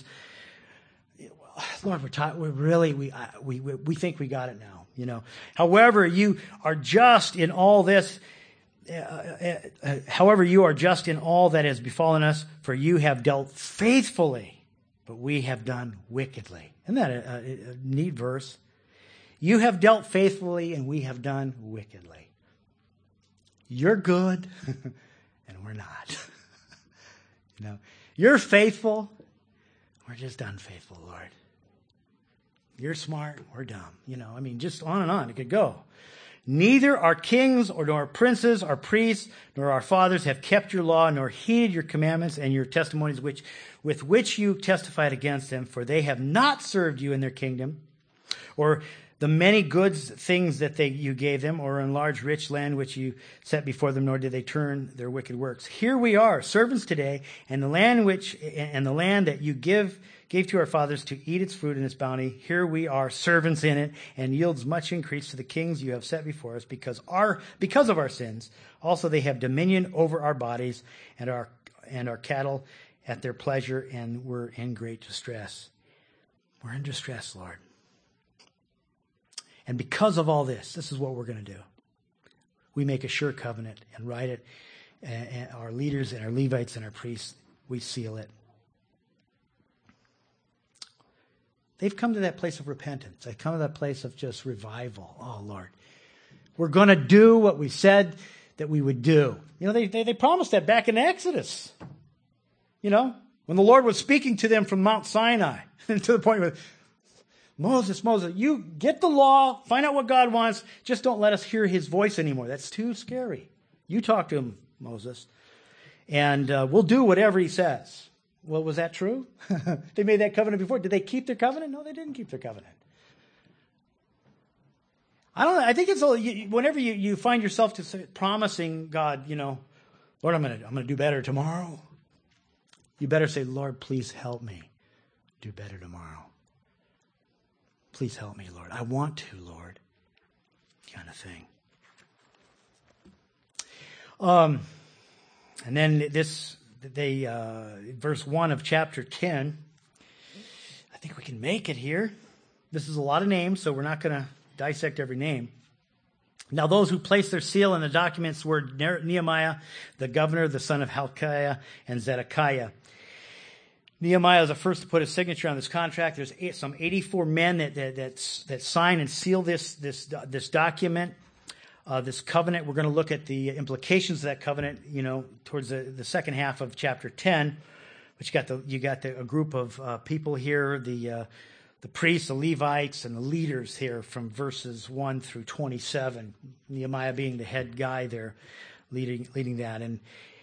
Lord, we're taught, we're really we we we think we got it now, you know. However, you are just in all this. Uh, uh, uh, however, you are just in all that has befallen us, for you have dealt faithfully, but we have done wickedly. Isn't that a, a, a neat verse? You have dealt faithfully, and we have done wickedly. You're good, and we're not. You know, you're faithful, we're just unfaithful, Lord. You're smart, we're dumb. You know, I mean, just on and on it could go. Neither our kings or nor our princes, our priests, nor our fathers have kept your law, nor heeded your commandments and your testimonies which, with which you testified against them, for they have not served you in their kingdom, or the many goods things that they you gave them, or enlarged rich land which you set before them, nor did they turn their wicked works. Here we are, servants today, and the land which and the land that you give gave to our fathers to eat its fruit and its bounty. Here we are, servants in it, and yields much increase to the kings you have set before us, because our because of our sins. Also they have dominion over our bodies and our and our cattle at their pleasure, and we're in great distress. We're in distress, Lord. And because of all this, this is what we're going to do. We make a sure covenant and write it. And our leaders and our Levites and our priests, we seal it. They've come to that place of repentance. They've come to that place of just revival. Oh, Lord. We're going to do what we said that we would do. You know, they, they, they promised that back in Exodus. You know, when the Lord was speaking to them from Mount Sinai, to the point where, Moses, Moses, you get the law, find out what God wants, just don't let us hear his voice anymore. That's too scary. You talk to him, Moses, and uh, we'll do whatever he says. Well, was that true? They made that covenant before. Did they keep their covenant? No, they didn't keep their covenant. I don't know. I think it's all, you, whenever you, you find yourself to say, promising God, you know, Lord, I'm going to I'm going to do better tomorrow. You better say, Lord, please help me do better tomorrow. Please help me, Lord. I want to, Lord. Kind of thing. Um, and then this, they, uh, verse one of chapter ten. I think we can make it here. This is a lot of names, so we're not going to dissect every name. Now those who placed their seal in the documents were Nehemiah, the governor, the son of Hilkiah, and Zedekiah. Nehemiah is the first to put his signature on this contract. There's eight, some eighty-four men that that that, that sign and seal this this this document, uh, this covenant. We're going to look at the implications of that covenant, you know, towards the, the second half of chapter ten. But you got the you got the, a group of uh, people here, the uh, the priests, the Levites, and the leaders here from verses one through twenty-seven. Nehemiah being the head guy there, leading leading that. And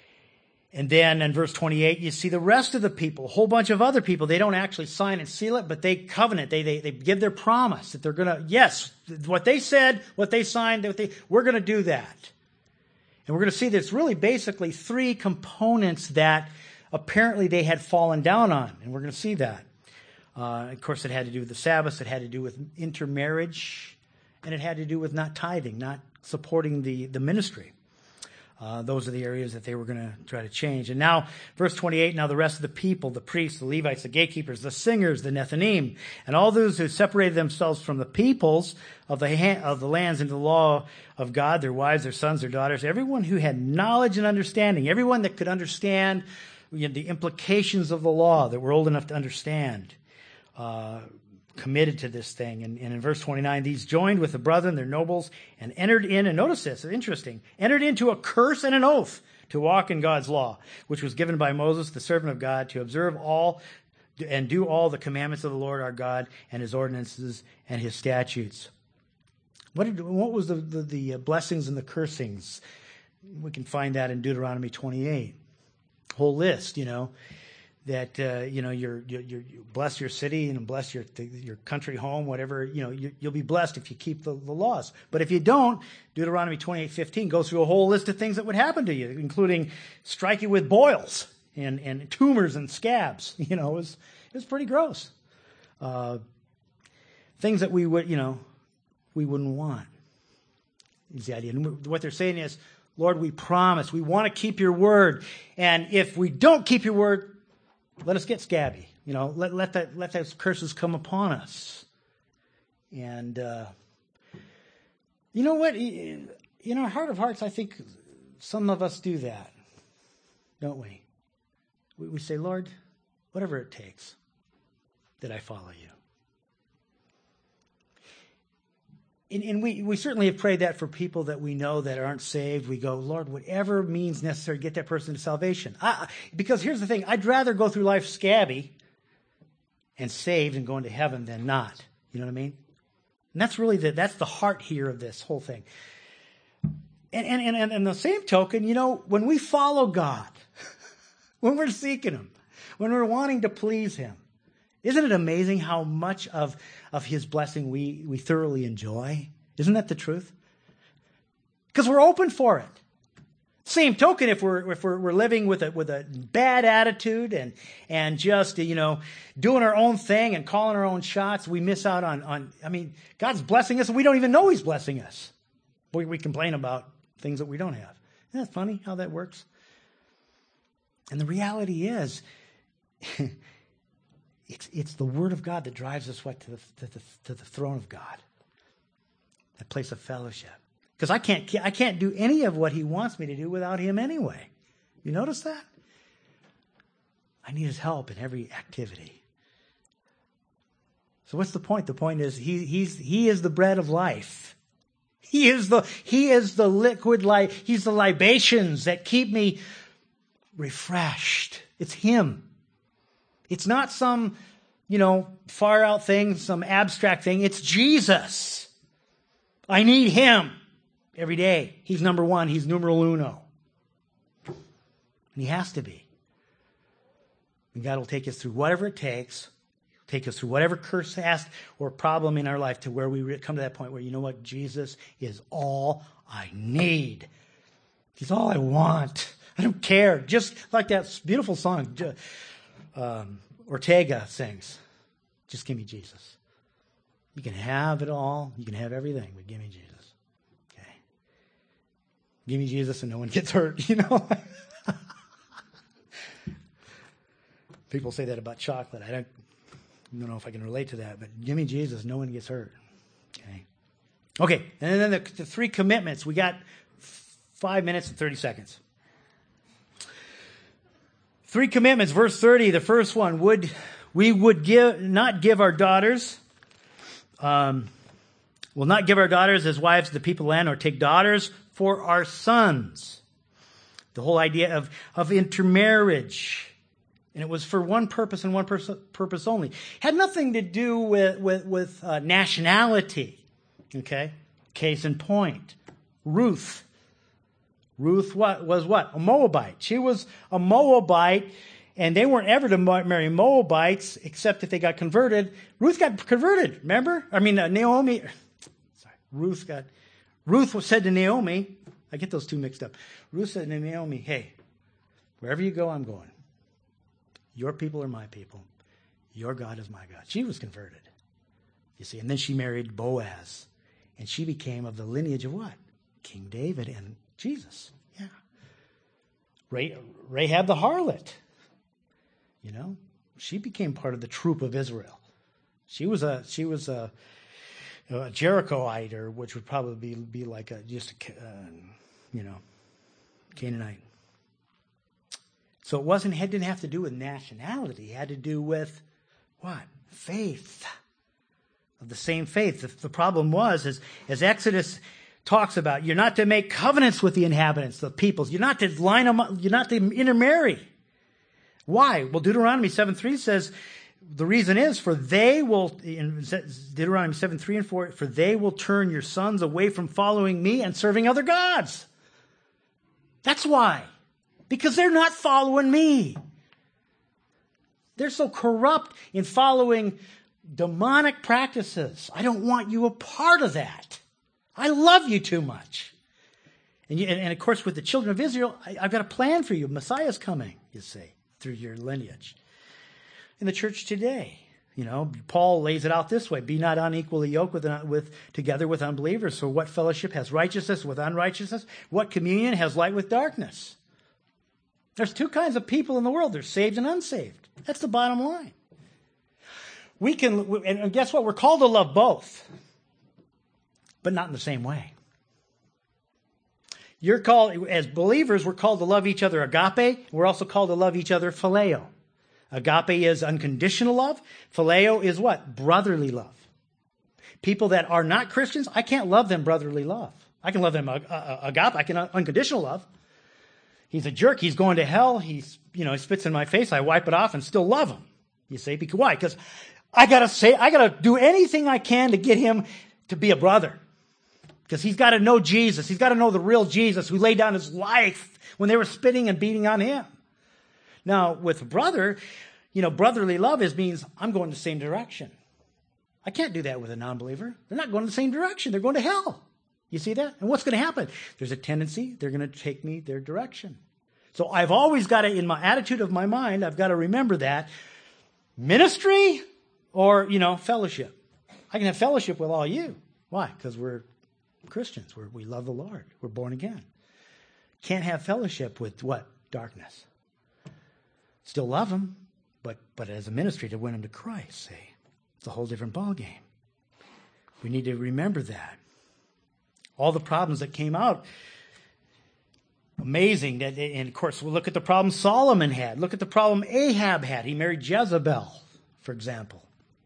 And then in verse twenty-eight, you see the rest of the people, a whole bunch of other people. They don't actually sign and seal it, but they covenant. They they, they give their promise that they're going to, yes, what they said, what they signed, what they, we're going to do that. And we're going to see there's really basically three components that apparently they had fallen down on. And we're going to see that. Uh, of course, it had to do with the Sabbath. It had to do with intermarriage. And it had to do with not tithing, not supporting the, the ministry. Uh, those are the areas that they were going to try to change. And now, verse twenty-eight, now the rest of the people, the priests, the Levites, the gatekeepers, the singers, the Nethinim, and all those who separated themselves from the peoples of the ha- of the lands into the law of God, their wives, their sons, their daughters, everyone who had knowledge and understanding, everyone that could understand, you know, the implications of the law, that were old enough to understand, uh, committed to this thing. And, and in verse twenty-nine, these joined with the brethren, their nobles, and entered in, and notice this, it's interesting, entered into a curse and an oath to walk in God's law, which was given by Moses, the servant of God, to observe all and do all the commandments of the Lord our God and his ordinances and his statutes. What, did, what was the, the, the blessings and the cursings? We can find that in Deuteronomy twenty-eight. Whole list, you know. That uh, you know, you're, you're, you bless your city and bless your your country home, whatever. You know, you, you'll be blessed if you keep the, the laws. But if you don't, Deuteronomy twenty-eight fifteen goes through a whole list of things that would happen to you, including strike you with boils and, and tumors and scabs. You know, it was it was pretty gross. Uh, things that we would, you know, we wouldn't want. Is the idea. And what they're saying is, Lord, we promise, we want to keep your word, and if we don't keep your word, let us get scabby, you know, let, let that, let those curses come upon us. And, uh, you know what, in our heart of hearts, I think some of us do that, don't we? We, we say, Lord, whatever it takes, that I follow you. And, and we, we certainly have prayed that for people that we know that aren't saved. We go, Lord, whatever means necessary to get that person to salvation. I, because here's the thing. I'd rather go through life scabby and saved and going to heaven than not. You know what I mean? And that's really the, that's the heart here of this whole thing. And, and, and, and the same token, you know, when we follow God, when we're seeking him, when we're wanting to please him, isn't it amazing how much of, of his blessing we, we thoroughly enjoy? Isn't that the truth? Because we're open for it. Same token, if we're if we're, we're living with a with a bad attitude and and just, you know, doing our own thing and calling our own shots, we miss out on on. I mean, God's blessing us and we don't even know he's blessing us. We we complain about things that we don't have. Isn't that funny how that works? And the reality is. It's it's the Word of God that drives us what to the to the, to the throne of God, that place of fellowship. Because I can't I can't do any of what He wants me to do without Him anyway. You notice that? I need His help in every activity. So what's the point? The point is He He's He is the bread of life. He is the He is the liquid life. He's the libations that keep me refreshed. It's Him. It's not some, you know, far out thing, some abstract thing. It's Jesus. I need him every day. He's number one. He's numero uno. And he has to be. And God will take us through whatever it takes, take us through whatever curse asked or problem in our life to where we come to that point where, you know what, Jesus is all I need. He's all I want. I don't care. Just like that beautiful song, Um, Ortega sings, just give me Jesus. You can have it all. You can have everything, but give me Jesus. Okay. Give me Jesus and no one gets hurt, you know. People say that about chocolate. I don't, I don't know if I can relate to that, but give me Jesus, no one gets hurt. Okay. Okay, and then the, the three commitments. We got five minutes and thirty seconds. Three commitments, verse thirty, the first one, would we would give not give our daughters, um, will not give our daughters as wives to the people of the land, or take daughters for our sons. The whole idea of, of intermarriage. And it was for one purpose and one pers- purpose only. Had nothing to do with, with, with uh, nationality. Okay? Case in point. Ruth. Ruth what was what? A Moabite. She was a Moabite, and they weren't ever to marry Moabites except if they got converted. Ruth got converted, remember? I mean, uh, Naomi, sorry, Ruth got, Ruth said to Naomi, I get those two mixed up. Ruth said to Naomi, hey, wherever you go, I'm going. Your people are my people. Your God is my God. She was converted, you see. And then she married Boaz, and she became of the lineage of what? King David and Jesus, yeah. Rahab the harlot, you know, she became part of the troop of Israel. She was a she was a, a Jerichoite, or which would probably be, be like a just a, uh, you know, Canaanite. So it wasn't it didn't have to do with nationality. It had to do with what? Faith. Of the same faith. The, the problem was, as, as Exodus talks about, you're not to make covenants with the inhabitants, the peoples. You're not to line them up, you're not to intermarry. Why? Well, Deuteronomy seven three says, the reason is, for they will, in Deuteronomy seven three and four, for they will turn your sons away from following me and serving other gods. That's why. Because they're not following me. They're so corrupt in following demonic practices. I don't want you a part of that. I love you too much. And, you, and, and of course, with the children of Israel, I, I've got a plan for you. Messiah's coming, you see, through your lineage. In the church today, you know, Paul lays it out this way: be not unequally yoked with, with together with unbelievers. For what fellowship has righteousness with unrighteousness? What communion has light with darkness? There's two kinds of people in the world. There's saved and unsaved. That's the bottom line. We can, and guess what? We're called to love both, but not in the same way. You're called, as believers, we're called to love each other agape. We're also called to love each other phileo. Agape is unconditional love. Phileo is what? Brotherly love. People that are not Christians, I can't love them brotherly love. I can love them agape. I can unconditional love. He's a jerk. He's going to hell. He's, you know, he spits in my face. I wipe it off and still love him. You see, because why? Because I gotta say, I gotta do anything I can to get him to be a brother. Because he's got to know Jesus. He's got to know the real Jesus who laid down his life when they were spitting and beating on him. Now, with a brother, you know, brotherly love is means I'm going the same direction. I can't do that with a non-believer. They're not going the same direction. They're going to hell. You see that? And what's going to happen? There's a tendency they're going to take me their direction. So I've always got to, in my attitude of my mind, I've got to remember that. Ministry or, you know, fellowship. I can have fellowship with all you. Why? Because we're Christians. We're, we love the Lord. We're born again. Can't have fellowship with what? Darkness. Still love them, but, but as a ministry to win them to Christ, see? It's a whole different ballgame. We need to remember that. All the problems that came out, amazing. And of course, we'll look at the problem Solomon had. Look at the problem Ahab had. He married Jezebel, for example.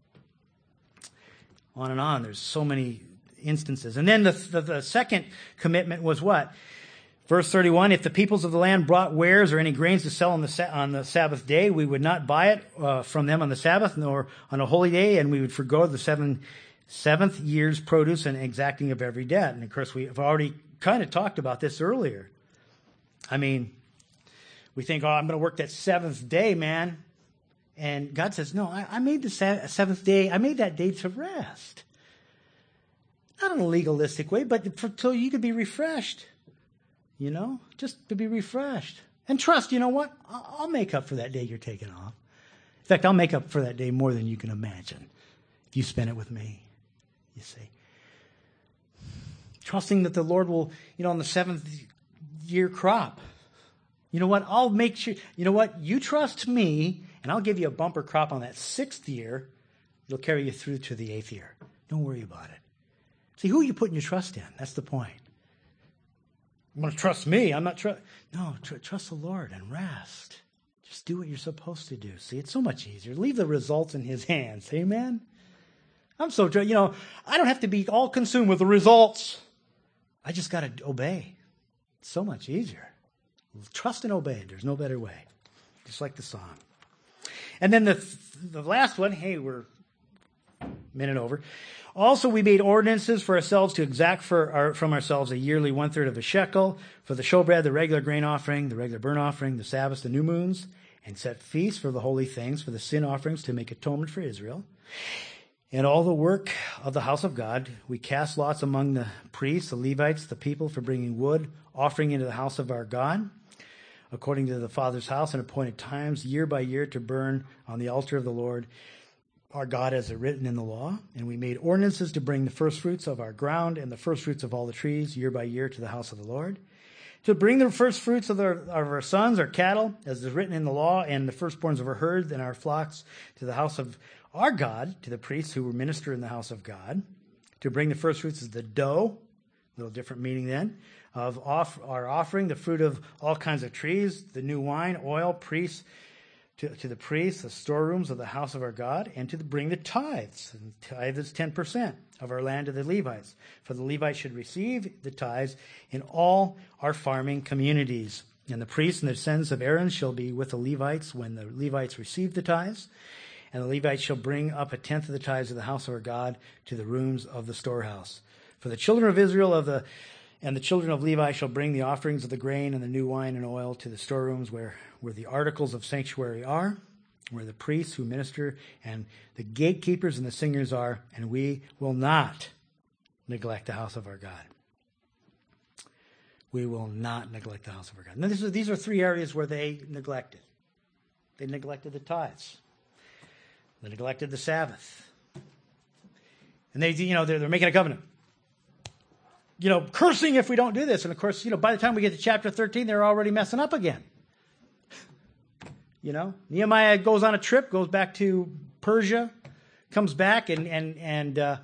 On and on. There's so many instances. And then the, the, the second commitment was what? Verse thirty-one, if the peoples of the land brought wares or any grains to sell on the on the Sabbath day, we would not buy it uh, from them on the Sabbath nor on a holy day, and we would forgo the seven seventh year's produce and exacting of every debt. And of course, we've already kind of talked about this earlier. I mean, we think, oh, I'm going to work that seventh day, man. And God says, no, I, I made the seventh day, I made that day to rest. Not in a legalistic way, but for, so you could be refreshed. You know, just to be refreshed. And trust, you know what? I'll, I'll make up for that day you're taking off. In fact, I'll make up for that day more than you can imagine if you spend it with me. You see, trusting that the Lord will, you know, on the seventh year crop, you know what? I'll make sure, you know what? You trust me and I'll give you a bumper crop on that sixth year. It'll carry you through to the eighth year. Don't worry about it. See, who are you putting your trust in? That's the point. You want to trust me? I'm not trust. No, tr- trust the Lord and rest. Just do what you're supposed to do. See, it's so much easier. Leave the results in his hands. Amen? I'm so, you know, I don't have to be all consumed with the results. I just got to obey. It's so much easier. Trust and obey. There's no better way. Just like the song. And then the the last one, hey, we're a minute over. Also, we made ordinances for ourselves to exact for our, from ourselves a yearly one-third of a shekel for the showbread, the regular grain offering, the regular burnt offering, the Sabbaths, the new moons, and set feasts for the holy things, for the sin offerings to make atonement for Israel. And all the work of the house of God, we cast lots among the priests, the Levites, the people for bringing wood, offering into the house of our God, according to the Father's house, and appointed times year by year to burn on the altar of the Lord our God as it written in the law. And we made ordinances to bring the first fruits of our ground and the first fruits of all the trees year by year to the house of the Lord, to bring the first fruits of our, of our sons, our cattle, as is written in the law, and the firstborns of our herds and our flocks to the house of our God, to the priests who were minister in the house of God, to bring the first fruits of the dough, a little different meaning then, of off, our offering, the fruit of all kinds of trees, the new wine, oil, priests, to, to the priests, the storerooms of the house of our God, and to the, bring the tithes. And tithe is ten percent of our land to the Levites. For the Levites should receive the tithes in all our farming communities. And the priests and the descendants of Aaron shall be with the Levites when the Levites receive the tithes. And the Levites shall bring up a tenth of the tithes of the house of our God to the rooms of the storehouse. For the children of Israel of the and the children of Levi shall bring the offerings of the grain and the new wine and oil to the storerooms where, where the articles of sanctuary are, where the priests who minister and the gatekeepers and the singers are, and we will not neglect the house of our God. We will not neglect the house of our God. Now, this is, these are three areas where they neglected. They neglected the tithes. They neglected the Sabbath. And they, you know, they're, they're making a covenant. You know, cursing if we don't do this. And of course, you know, by the time we get to chapter thirteen, they're already messing up again. You know, Nehemiah goes on a trip, goes back to Persia, comes back and, and, and, uh,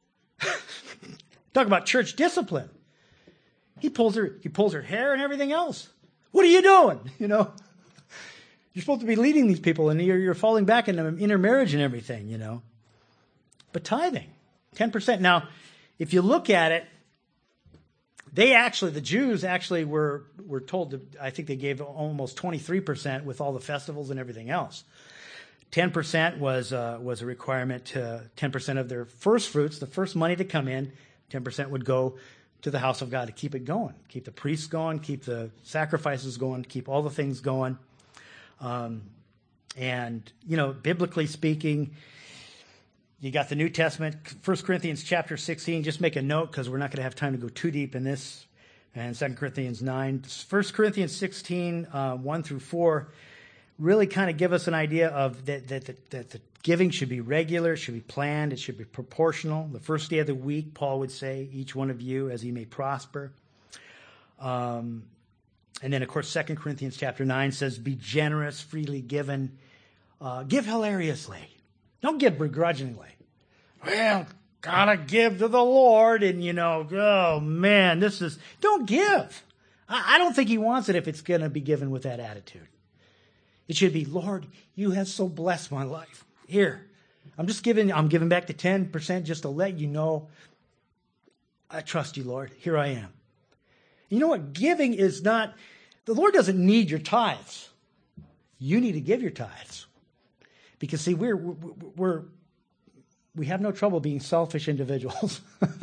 talk about church discipline. He pulls her, he pulls her hair and everything else. What are you doing? You know, you're supposed to be leading these people and you're, you're falling back into intermarriage and everything, you know. But tithing, ten percent. Now, if you look at it, they actually, the Jews actually were, were told to, I think they gave almost twenty-three percent with all the festivals and everything else. ten percent was, uh, was a requirement to ten percent of their first fruits, the first money to come in, ten percent would go to the house of God to keep it going, keep the priests going, keep the sacrifices going, keep all the things going. Um, and, you know, biblically speaking, you got the New Testament, First Corinthians chapter sixteen. Just make a note because we're not going to have time to go too deep in this. And Second Corinthians nine. First Corinthians sixteen, uh, one through four, really kind of give us an idea of that, that, that, that the giving should be regular, should be planned, it should be proportional. The first day of the week, Paul would say, each one of you as he may prosper. Um, and then, of course, Second Corinthians chapter nine says, be generous, freely given. Uh, give hilariously. Don't give begrudgingly. Well, gotta give to the Lord, and you know, oh man, this is, don't give. I, I don't think he wants it if it's going to be given with that attitude. It should be, Lord, you have so blessed my life. Here, I'm just giving, I'm giving back the ten percent just to let you know I trust you, Lord. Here I am. You know what? Giving is not, the Lord doesn't need your tithes. You need to give your tithes. Because, see, we're, we're, we're, we have no trouble being selfish individuals.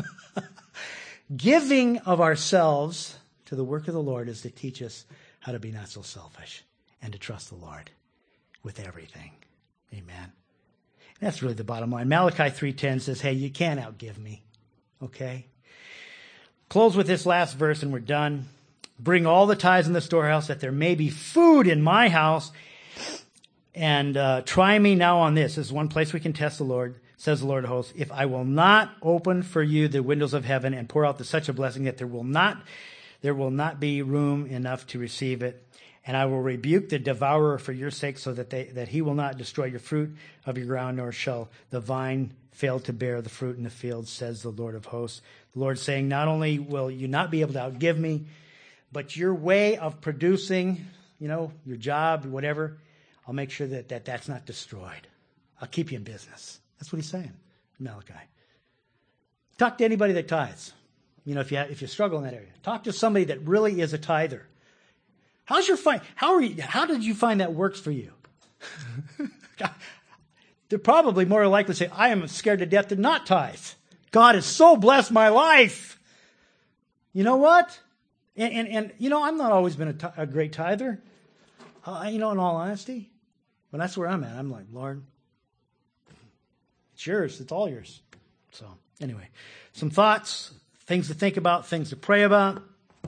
Giving of ourselves to the work of the Lord is to teach us how to be not so selfish and to trust the Lord with everything. Amen. And that's really the bottom line. Malachi three ten says, hey, you can't outgive me. Okay? Close with this last verse and we're done. Bring all the tithes in the storehouse that there may be food in my house. And uh, try me now on this. This is one place we can test the Lord, says the Lord of hosts. If I will not open for you the windows of heaven and pour out the, such a blessing that there will not, there will not be room enough to receive it. And I will rebuke the devourer for your sake, so that they, that he will not destroy your fruit of your ground, nor shall the vine fail to bear the fruit in the field, says the Lord of hosts. The Lord saying, not only will you not be able to outgive me, but your way of producing, you know, your job, whatever, I'll make sure that, that that's not destroyed. I'll keep you in business. That's what he's saying, Malachi. Talk to anybody that tithes. You know, if you if you struggle in that area, talk to somebody that really is a tither. How's your find? How are you? How did you find that works for you? They're probably more likely to say, "I am scared to death to not tithe. God has so blessed my life." You know what? And and, and you know, I've not always been a, t- a great tither. Uh, you know, in all honesty, but that's where I'm at. I'm like, Lord, it's yours. It's all yours. So anyway, some thoughts, things to think about, things to pray about.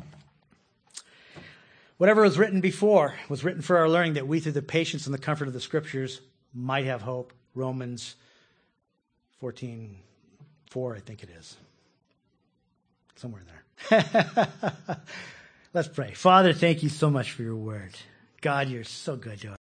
Whatever was written before was written for our learning, that we, through the patience and the comfort of the Scriptures, might have hope. Romans fourteen four, I think it is. Somewhere there. Let's pray. Father, thank you so much for your word. God, you're so good to us.